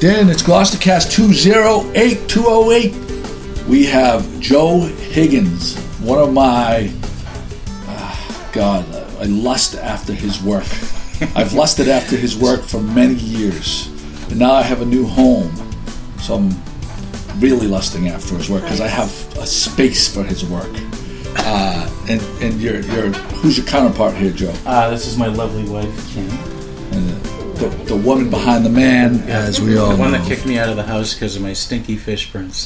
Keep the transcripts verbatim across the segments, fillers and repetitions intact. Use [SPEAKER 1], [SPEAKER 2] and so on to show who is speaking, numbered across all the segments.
[SPEAKER 1] locked in. It's Gloucestercast two oh eight, two oh eight. We have Joe Higgins, one of my, uh, God, I lust after his work. I've lusted after his work for many years. And now I have a new home. So I'm really lusting after his work because I have a space for his work. Uh, and and you're, you're, who's your counterpart here, Joe?
[SPEAKER 2] Uh, this is my lovely wife, Kim.
[SPEAKER 1] And the, the woman behind the man, yeah, as we all know.
[SPEAKER 2] The one that kicked me out of the house because of my stinky fish prints.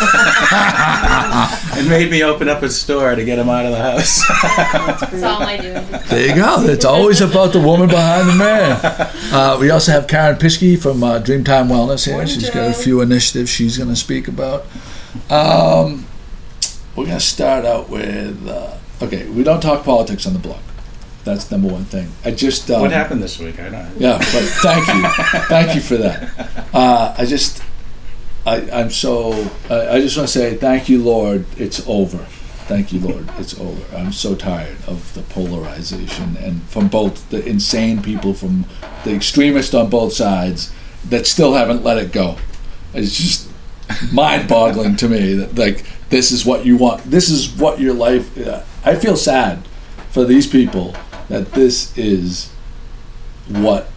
[SPEAKER 2] And made me open up a store to get him out of the house.
[SPEAKER 3] That's all I do.
[SPEAKER 1] There you go. It's always about the woman behind the man. Uh, we also have Karen Pischke from uh, Dreamtime Wellness here.
[SPEAKER 4] Morning,
[SPEAKER 1] she's
[SPEAKER 4] Joe.
[SPEAKER 1] got a few initiatives she's going to speak about. Um, we're going to start out with, uh, okay, we don't talk politics on the blog. That's number one thing. I just um,
[SPEAKER 2] what happened this week? I don't know.
[SPEAKER 1] Yeah, but thank you, thank you for that. Uh, I just, I, I'm so. I, I just want to say thank you, Lord. It's over. Thank you, Lord. It's over. I'm so tired of the polarization and from both the insane people, from the extremists on both sides that still haven't let it go. It's just mind-boggling to me that like this is what you want. This is what your life. Uh, I feel sad for these people. That this is what,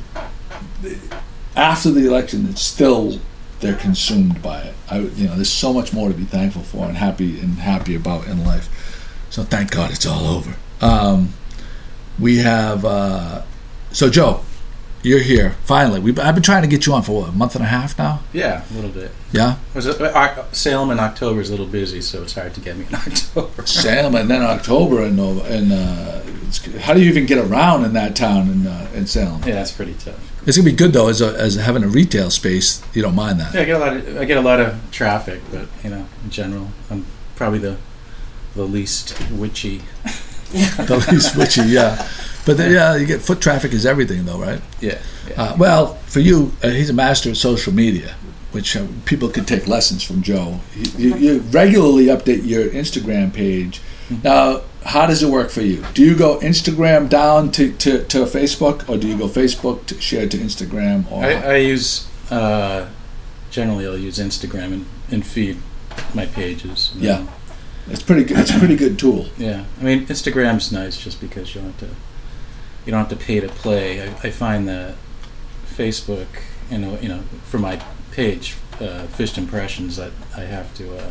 [SPEAKER 1] after the election, it's still, they're consumed by it. I, you know, there's so much more to be thankful for and happy and happy about in life. So thank God it's all over. Um, we have, uh, so Joe, you're here, finally. We've, I've been trying to get you on for what, a month and a half now?
[SPEAKER 2] Yeah, a little bit.
[SPEAKER 1] Yeah?
[SPEAKER 2] Was it, uh, Salem in October is a little busy, so it's hard to get me in October.
[SPEAKER 1] Salem and then October and, and uh, it's, how do you even get around in that town in, uh, in Salem?
[SPEAKER 2] Yeah, that's pretty tough.
[SPEAKER 1] It's gonna be good though, as a, as having a retail space. You don't mind that?
[SPEAKER 2] Yeah, I get a lot of I get a lot of traffic, but you know, in general, I'm probably the the least witchy.
[SPEAKER 1] The least witchy, yeah. But then, yeah, you get foot traffic is everything though, right?
[SPEAKER 2] Yeah. yeah.
[SPEAKER 1] Uh, well, for you, uh, he's a master of social media, which uh, people could take lessons from Joe. You, you, you regularly update your Instagram page. Mm-hmm. Now, how does it work for you? Do you go Instagram down to, to, to Facebook, or do you go Facebook to share to Instagram? Or
[SPEAKER 2] I, I use uh, generally I'll use Instagram and, and feed my pages.
[SPEAKER 1] Yeah, know. It's pretty good. It's a pretty good tool.
[SPEAKER 2] Yeah, I mean Instagram's nice just because you don't have to you don't have to pay to play. I, I find that Facebook, you know, you know, for my page, uh, Fished Impressions, that I have to, uh,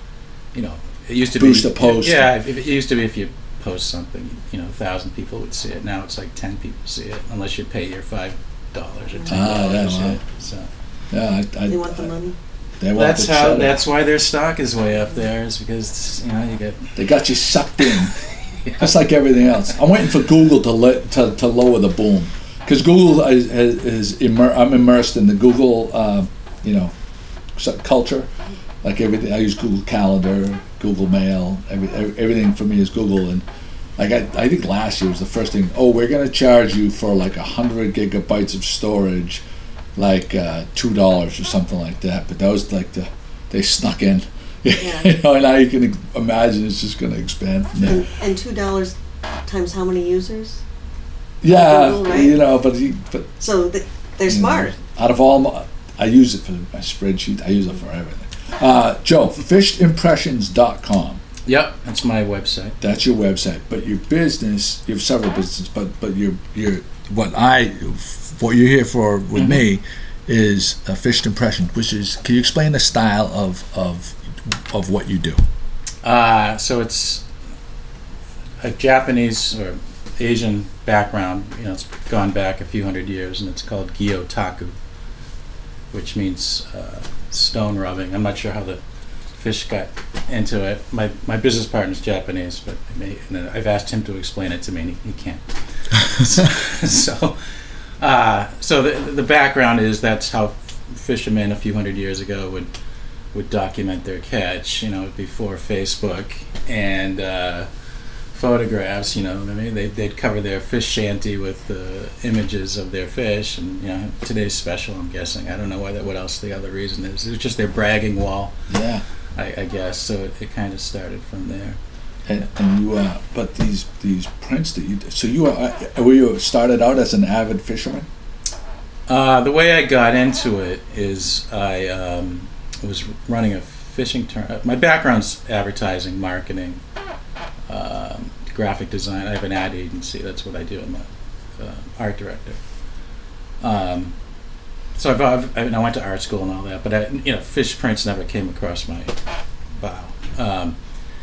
[SPEAKER 2] you know. It used to
[SPEAKER 1] boost
[SPEAKER 2] be,
[SPEAKER 1] a post.
[SPEAKER 2] Yeah, if, if it used to be if you post something, you know, a thousand people would see it. Now it's like ten people see it, unless you pay your five dollars or ten dollars.
[SPEAKER 1] Ah, yeah, wow.
[SPEAKER 2] So
[SPEAKER 1] yeah, I, I,
[SPEAKER 4] They want the money.
[SPEAKER 1] They want
[SPEAKER 2] that's
[SPEAKER 1] the
[SPEAKER 2] how.
[SPEAKER 1] cheddar.
[SPEAKER 2] That's why their stock is way up there. Is because you know you get.
[SPEAKER 1] They got you sucked in. Just like everything else. I'm waiting for Google to let to, to lower the boom, because Google is, is immer- I'm immersed in the Google, uh, you know, culture. Like everything, I use Google Calendar, Google Mail. Every, everything for me is Google, and like I, I think last year was the first thing. Oh, we're going to charge you for like a hundred gigabytes of storage, like uh, two dollars or something like that. But that was like the they snuck in.
[SPEAKER 4] Yeah.
[SPEAKER 1] You know, and now you can imagine it's just going to expand from there.
[SPEAKER 4] And, and two dollars times how many users?
[SPEAKER 1] Yeah,
[SPEAKER 4] Google, right?
[SPEAKER 1] you know, but you, but
[SPEAKER 4] So they, they're
[SPEAKER 1] you
[SPEAKER 4] smart.
[SPEAKER 1] know, out of all, my, I use it for my spreadsheet. I use it for everything. Uh, Joe, fished impressions dot com.
[SPEAKER 2] Yep, that's my website.
[SPEAKER 1] That's your website. But your business, you have several businesses, but but your your what I what you're here for with mm-hmm. me is a Fished Impressions, which is, can you explain the style of of of what you do?
[SPEAKER 2] Uh, so it's a Japanese or Asian background. You know, it's gone back a few hundred years, and it's called Gyotaku, which means uh, stone rubbing. I'm not sure how the fish got into it. My my business partner's Japanese, but I may, and I've asked him to explain it to me, and he, he can't. so so, uh, so the the background is that's how fishermen a few hundred years ago would would document their catch. You know, before Facebook and uh, photographs. You know, I mean, they they'd cover their fish shanty with the images of their fish, and you know, today's special. I'm guessing. I don't know why that. What else the other reason is? It was just their bragging wall.
[SPEAKER 1] Yeah.
[SPEAKER 2] I, I guess so. It, it kind of started from there.
[SPEAKER 1] And, and you, uh, but these these prints that you, so you uh, were you started out as an avid fisherman?
[SPEAKER 2] Uh, the way I got into it is I um, was running a fishing tournament. My background's advertising, marketing, um, graphic design. I have an ad agency. That's what I do. I'm an uh, art director. Um, so I've, I've, I mean, I went to art school and all that, but I, you know, fish prints never came across my bow. Um,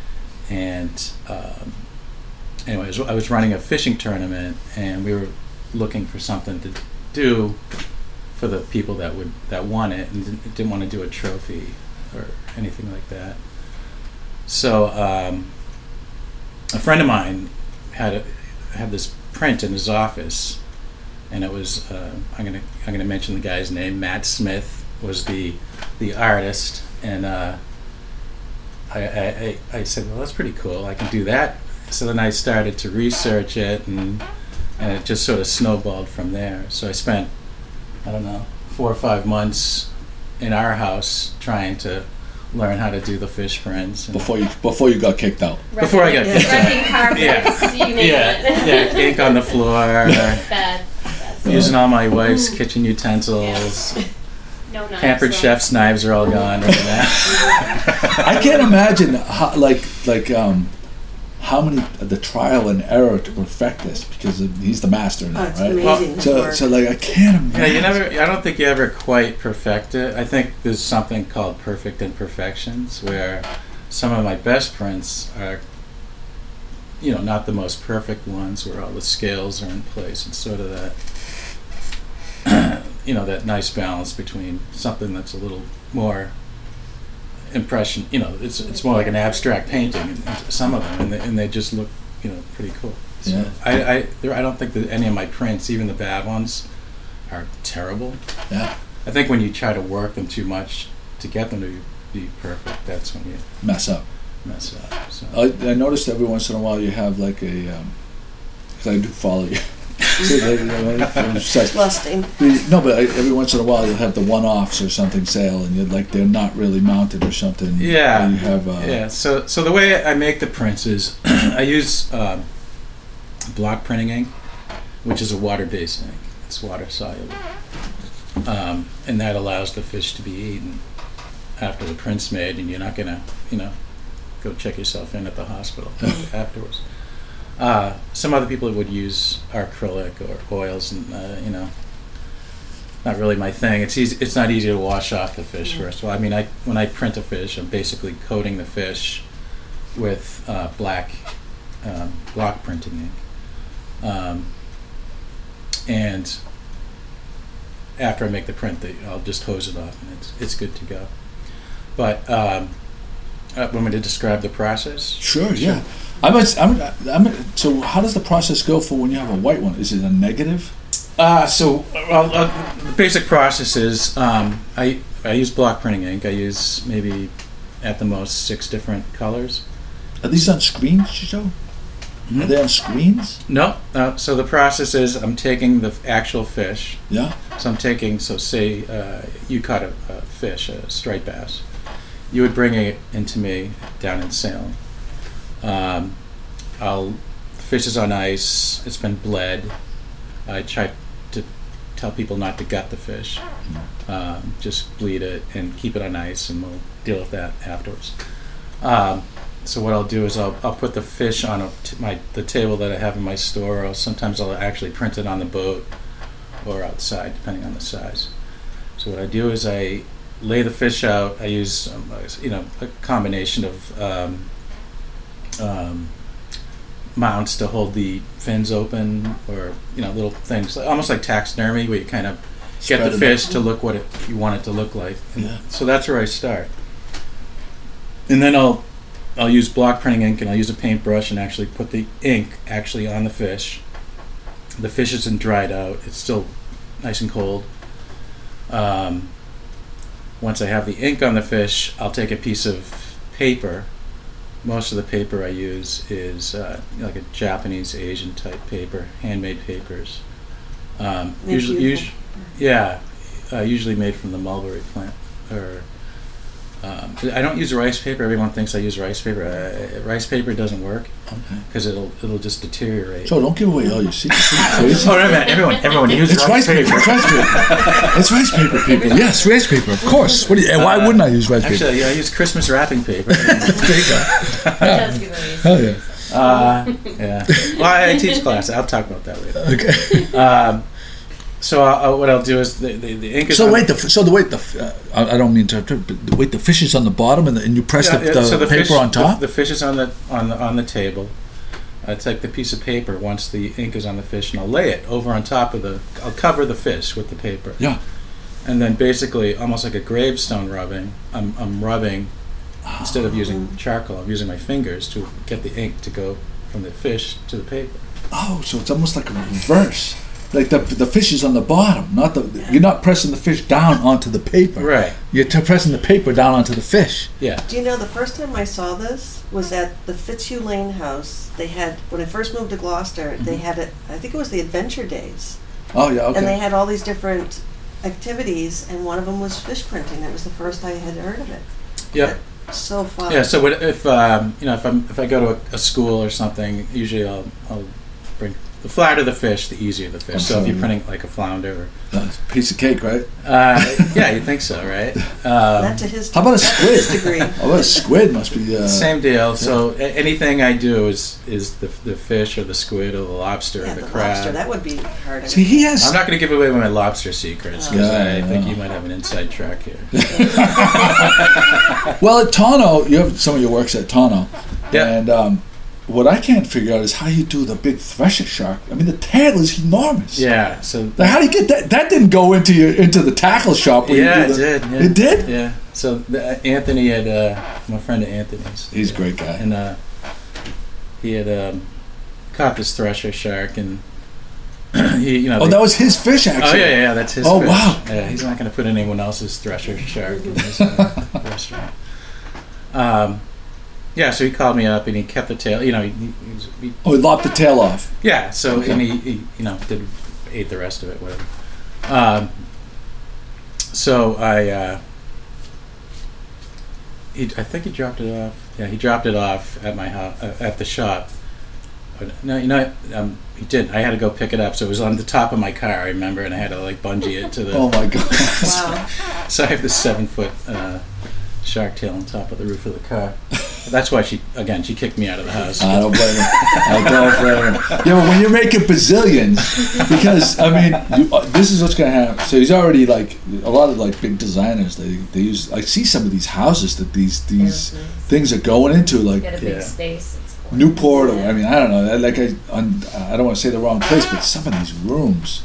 [SPEAKER 2] and um, anyways, I was running a fishing tournament, and we were looking for something to do for the people that would that won it, and didn't, didn't want to do a trophy or anything like that. So um, a friend of mine had a, had this print in his office, and it was uh, I'm gonna I'm gonna mention the guy's name. Matt Smith was the the artist, and uh, I, I I said, well, that's pretty cool. I can do that. So then I started to research it, and and it just sort of snowballed from there. So I spent, I don't know, four or five months in our house trying to learn how to do the fish prints. And
[SPEAKER 1] Before you before you got kicked out.
[SPEAKER 2] Before I got
[SPEAKER 4] Yeah.
[SPEAKER 2] kicked out.
[SPEAKER 3] Wrecking carpets,
[SPEAKER 2] Yeah.
[SPEAKER 3] you name
[SPEAKER 2] Yeah,
[SPEAKER 3] it.
[SPEAKER 2] yeah, ink on the floor,
[SPEAKER 3] Bad. Bad stuff.
[SPEAKER 2] using all my wife's kitchen utensils.
[SPEAKER 3] No knives.
[SPEAKER 2] Pampered
[SPEAKER 3] though.
[SPEAKER 2] chef's knives are all gone right now.
[SPEAKER 1] I can't imagine how, like like um how many the trial and error to perfect this, because he's the master
[SPEAKER 4] Oh,
[SPEAKER 1] now,
[SPEAKER 4] it's
[SPEAKER 1] right?
[SPEAKER 4] amazing. his
[SPEAKER 1] So
[SPEAKER 4] work.
[SPEAKER 1] so like I can't
[SPEAKER 2] Yeah,
[SPEAKER 1] imagine.
[SPEAKER 2] you never. I don't think you ever quite perfect it. I think there's something called perfect imperfections, where some of my best prints are, you know, not the most perfect ones, where all the scales are in place, and sort of that, you know, that nice balance between something that's a little more impression. You know, it's it's more like an abstract painting, and, and some of them, and they, and they just look, you know, pretty cool. So
[SPEAKER 1] Yeah.
[SPEAKER 2] I I, there, I don't think that any of my prints, even the bad ones, are terrible.
[SPEAKER 1] Yeah,
[SPEAKER 2] I think when you try to work them too much to get them to be perfect, that's when you
[SPEAKER 1] mess up.
[SPEAKER 2] mess up. So.
[SPEAKER 1] I, I noticed every once in a while you have like a, um 'cause I do follow you. So, like, you know, it's such-
[SPEAKER 4] Lusting.
[SPEAKER 1] no, but I, every once in a while you'll have the one-offs or something sale, and you're like they're not really mounted or something.
[SPEAKER 2] Yeah.
[SPEAKER 1] Or you have uh,
[SPEAKER 2] Yeah. So so the way I make the prints is I use um, block printing ink, which is a water-based ink. It's water soluble, um, and that allows the fish to be eaten after the print's made, and you're not gonna, you know, go check yourself in at the hospital afterwards. Uh, some other people would use acrylic or oils, and uh, you know, not really my thing. It's easy. It's not easy to wash off the fish first. Well, I mean, I when I print a fish, I'm basically coating the fish with uh, black um, block printing ink, um, and after I make the print, they, I'll just hose it off, and it's it's good to go. But um, uh, want me to describe the process?
[SPEAKER 1] Sure, yeah. I'm, a, I'm, a, I'm a, so how does the process go for when you have a white one? Is it a negative?
[SPEAKER 2] Uh, so, well, uh, the basic process is um, I, I use block printing ink. I use maybe at the most six different colors.
[SPEAKER 1] Are these on screens, Joe?
[SPEAKER 2] Hmm?
[SPEAKER 1] Are they on screens?
[SPEAKER 2] No. Uh, so the process is I'm taking the actual fish.
[SPEAKER 1] Yeah.
[SPEAKER 2] So I'm taking, so say uh, you caught a, a fish, a striped bass. You would bring it into me down in Salem. Um, I'll, the fish is on ice. It's been bled. I try to tell people not to gut the fish. Um, just bleed it and keep it on ice, and we'll deal with that afterwards. Um, so what I'll do is I'll, I'll put the fish on a t- my the table that I have in my store, or sometimes I'll actually print it on the boat or outside, depending on the size. So what I do is I lay the fish out. I use um, you know a combination of um, um, mounts to hold the fins open, or you know little things almost like taxidermy, where you kind of get
[SPEAKER 1] Spread
[SPEAKER 2] the
[SPEAKER 1] it
[SPEAKER 2] fish
[SPEAKER 1] out.
[SPEAKER 2] to look what it, you want it to look like. And
[SPEAKER 1] Yeah.
[SPEAKER 2] so that's where I start. And then I'll I'll use block printing ink, and I'll use a paintbrush and actually put the ink actually on the fish. The fish isn't dried out; it's still nice and cold. Um, once I have the ink on the fish, I'll take a piece of paper. Most of the paper I use is uh, like a Japanese, Asian type paper, handmade papers. Um,
[SPEAKER 4] They're
[SPEAKER 2] usually,
[SPEAKER 4] beautiful.
[SPEAKER 2] usually, yeah, uh, usually made from the mulberry plant, or Um, I don't use rice paper. Everyone thinks I use rice paper. Uh, rice paper doesn't work
[SPEAKER 1] Okay.
[SPEAKER 2] because it'll it'll just deteriorate.
[SPEAKER 1] So don't give away all your secrets. Please.
[SPEAKER 2] Oh, no, man, everyone, everyone uses
[SPEAKER 1] It's rice paper. It's rice paper. It's rice paper, people. Yes, rice paper. Of course. What do you, and why
[SPEAKER 2] Uh,
[SPEAKER 1] wouldn't I use rice paper?
[SPEAKER 2] Actually, yeah, I use Christmas wrapping paper.
[SPEAKER 1] There you go.
[SPEAKER 3] It does give away.
[SPEAKER 1] Hell yeah.
[SPEAKER 2] uh, yeah. Well, I, I teach class. I'll talk about that later.
[SPEAKER 1] Okay.
[SPEAKER 2] Um, so uh, what I'll do is the, the, the ink is
[SPEAKER 1] So
[SPEAKER 2] on-
[SPEAKER 1] wait, the f- so the wait the f- uh, I, I don't mean to interrupt, but the, wait, the fish is on the bottom, and, the, and you press
[SPEAKER 2] Yeah,
[SPEAKER 1] the,
[SPEAKER 2] yeah,
[SPEAKER 1] the,
[SPEAKER 2] so the
[SPEAKER 1] paper
[SPEAKER 2] fish,
[SPEAKER 1] on top.
[SPEAKER 2] The, the fish is on the on the on the table. I take the piece of paper once the ink is on the fish, and I'll lay it over on top of the. I'll cover the fish with the paper.
[SPEAKER 1] Yeah.
[SPEAKER 2] And then basically, almost like a gravestone rubbing, I'm I'm rubbing instead of using charcoal. I'm using my fingers to get the ink to go from the fish to the paper.
[SPEAKER 1] Oh, so it's almost like a reverse. Like the the fish is on the bottom, not the. You're not pressing the fish down onto the paper.
[SPEAKER 2] Right.
[SPEAKER 1] You're t- pressing the paper down onto the fish.
[SPEAKER 2] Yeah.
[SPEAKER 4] Do you know the first time I saw this was at the Fitzhugh Lane house. They had, when I first moved to Gloucester, they
[SPEAKER 2] Mm-hmm.
[SPEAKER 4] had it, I think it was the Adventure Days.
[SPEAKER 1] Oh yeah. Okay.
[SPEAKER 4] And they had all these different activities, and one of them was fish printing. That was the first I had heard of it.
[SPEAKER 2] Yeah.
[SPEAKER 4] So fun.
[SPEAKER 2] Yeah. So what, if um, you know if I'm if I go to a, a school or something, usually I'll I'll bring the flatter the fish, the easier the fish. So if you're
[SPEAKER 1] Absolutely.
[SPEAKER 2] printing like a flounder,
[SPEAKER 1] That's a piece of cake, right?
[SPEAKER 2] or, uh, yeah, you think so, right? Um,
[SPEAKER 4] Not to his,
[SPEAKER 1] How about a
[SPEAKER 4] not to his
[SPEAKER 1] squid?
[SPEAKER 4] degree.
[SPEAKER 1] Oh, well, a squid must be. Uh,
[SPEAKER 2] Same deal. So a- anything I do is is the the fish or the squid or the lobster
[SPEAKER 4] Yeah,
[SPEAKER 2] or the,
[SPEAKER 4] the
[SPEAKER 2] crab.
[SPEAKER 4] lobster, that would be hard.
[SPEAKER 1] See, he has.
[SPEAKER 2] I'm not going to give away my lobster secrets because
[SPEAKER 1] Yeah,
[SPEAKER 2] I think
[SPEAKER 1] yeah.
[SPEAKER 2] you might have an inside track here.
[SPEAKER 1] Well, at Tono, you have some of your works at Tono,
[SPEAKER 2] Yeah.
[SPEAKER 1] and um, what I can't figure out is how you do the big thresher shark. I mean, the tail is enormous.
[SPEAKER 2] Yeah. So
[SPEAKER 1] Now, how do you get that? That didn't go into your into the tackle shop. Where
[SPEAKER 2] yeah,
[SPEAKER 1] you
[SPEAKER 2] it
[SPEAKER 1] do the,
[SPEAKER 2] did. Yeah.
[SPEAKER 1] It did.
[SPEAKER 2] Yeah. So the, uh, Anthony had uh, I'm a friend of Anthony's.
[SPEAKER 1] He's a great guy.
[SPEAKER 2] And uh, he had um, caught this thresher shark, and he, you know.
[SPEAKER 1] Oh,
[SPEAKER 2] they-
[SPEAKER 1] that was his fish,
[SPEAKER 2] Oh
[SPEAKER 1] actually.
[SPEAKER 2] yeah, yeah, that's his.
[SPEAKER 1] Oh,
[SPEAKER 2] fish.
[SPEAKER 1] wow.
[SPEAKER 2] Yeah, he's not going to put anyone else's thresher shark in his uh, restaurant. Um, yeah, so he called me up and he kept the tail. You know, he, he, he, was- he
[SPEAKER 1] Oh, he lopped the tail off.
[SPEAKER 2] yeah. So
[SPEAKER 1] Okay.
[SPEAKER 2] and he, he, you know, did ate the rest of it, whatever. Um, so I, uh, he, I think he dropped it off. Yeah, he dropped it off at my house, uh, at the shop. But no, you know, um, he didn't. I had to go pick it up, so it was on the top of my car. I remember, and I had to like bungee it to the.
[SPEAKER 1] Oh my god.
[SPEAKER 4] Wow.
[SPEAKER 2] So I have this seven foot uh, shark tail on top of the roof of the car. That's why she, again, she kicked me out of the house.
[SPEAKER 1] I don't blame him. I don't blame him. Yeah, but when you're making bazillions, because I mean, you, uh, this is what's gonna happen. So he's already like a lot of like big designers. They they use. I see some of these houses that these these
[SPEAKER 3] Mhm.
[SPEAKER 1] things are going into, like
[SPEAKER 3] Get a big
[SPEAKER 2] Yeah.
[SPEAKER 3] space. It's cool.
[SPEAKER 1] Newport. Or, I mean, I don't know. Like I, on, I don't want to say the wrong place, but some of these rooms.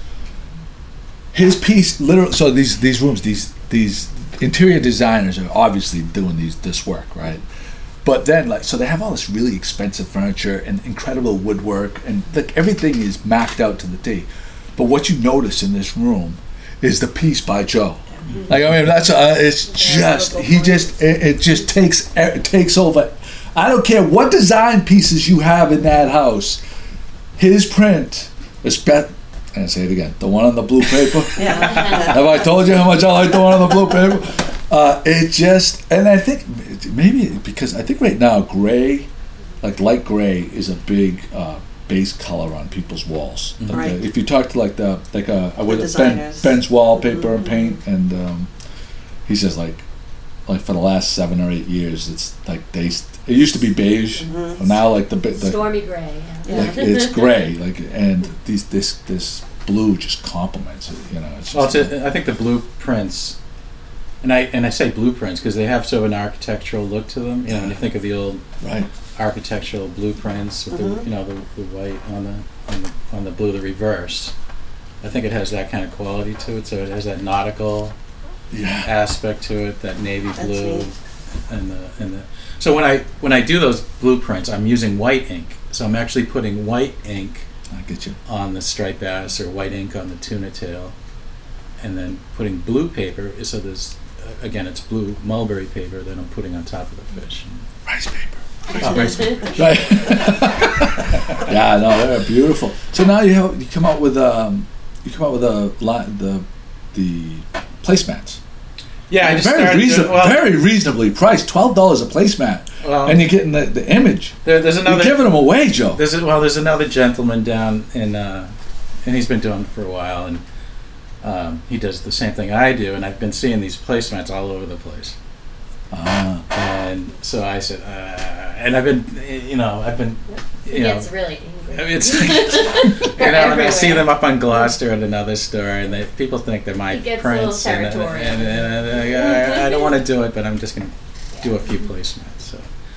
[SPEAKER 1] His piece, literally. So these these rooms, these these interior designers are obviously doing these this work, right? But then, like, so they have all this really expensive furniture and incredible woodwork, and like everything is macked out to the T. But what you notice in this room is the piece by Joe. Like, I mean, that's uh, it's just he just it, it just takes it takes over. I don't care what design pieces you have in that house. His print is bet. And say it again. The one on the blue paper.
[SPEAKER 4] Yeah.
[SPEAKER 1] Have I told you how much I like the one on the blue paper? Uh, it just, and I think maybe because I think right now gray, like light gray, is a big uh, base color on people's walls. Like,
[SPEAKER 4] Right.
[SPEAKER 1] uh, if you talk to like the like uh, I would Ben,
[SPEAKER 4] designers.
[SPEAKER 1] Ben's wallpaper and
[SPEAKER 4] Mhm.
[SPEAKER 1] paint, and um, he says like like for the last seven or eight years, it's like they. It used to be beige,
[SPEAKER 4] Mhm.
[SPEAKER 1] but now like the bi- the
[SPEAKER 3] Stormy gray. Yeah.
[SPEAKER 1] like it's gray, like and these this this blue just complements it. You know, it's
[SPEAKER 2] Well,
[SPEAKER 1] just
[SPEAKER 2] it's a, I think the blueprints, and I and I say blueprints because they have sort of an architectural look to them. You know, when you think of the old
[SPEAKER 1] right.
[SPEAKER 2] architectural blueprints with
[SPEAKER 4] Mhm.
[SPEAKER 2] the you know the, the white on the on the on the blue, the reverse. I think it has that kind of quality to it. So it has that nautical
[SPEAKER 1] Yeah.
[SPEAKER 2] aspect to it, that navy
[SPEAKER 4] That's
[SPEAKER 2] blue,
[SPEAKER 4] neat.
[SPEAKER 2] and the and the. So when I when I do those blueprints, I'm using white ink. So I'm actually putting white ink
[SPEAKER 1] I get you.
[SPEAKER 2] on the striped bass or white ink on the tuna tail, and then putting blue paper. So there's uh, again, it's blue mulberry paper that I'm putting on top of the fish.
[SPEAKER 1] Rice paper.
[SPEAKER 2] Oh, rice paper.
[SPEAKER 1] Right. Yeah, no, they're beautiful. So now you have you come out with um you come out with a lot the the placemats.
[SPEAKER 2] Yeah, I just
[SPEAKER 1] very
[SPEAKER 2] started
[SPEAKER 1] reason,
[SPEAKER 2] doing- well-
[SPEAKER 1] very reasonably priced, twelve dollars a placemat,
[SPEAKER 2] Well-
[SPEAKER 1] and you're getting the, the image.
[SPEAKER 2] There, there's
[SPEAKER 1] You're
[SPEAKER 2] another.
[SPEAKER 1] giving them away, Joe.
[SPEAKER 2] There's a, well, there's another gentleman down in, uh, and he's been doing it for a while, and um, he does the same thing I do, and I've been seeing these placemats all over the place.
[SPEAKER 1] Ah,
[SPEAKER 2] And so I said, uh, and I've been, you know, I've been,
[SPEAKER 3] He
[SPEAKER 2] you know,
[SPEAKER 3] gets really angry.
[SPEAKER 2] I mean, it's like, you know, and I see
[SPEAKER 3] everywhere.
[SPEAKER 2] them up on Gloucester at another store, and they, people think they're my
[SPEAKER 3] He gets a little
[SPEAKER 2] prints, and, and,
[SPEAKER 3] territorial.
[SPEAKER 2] and, and, I, I don't want to do it, but I'm just going to do a few placemats. So,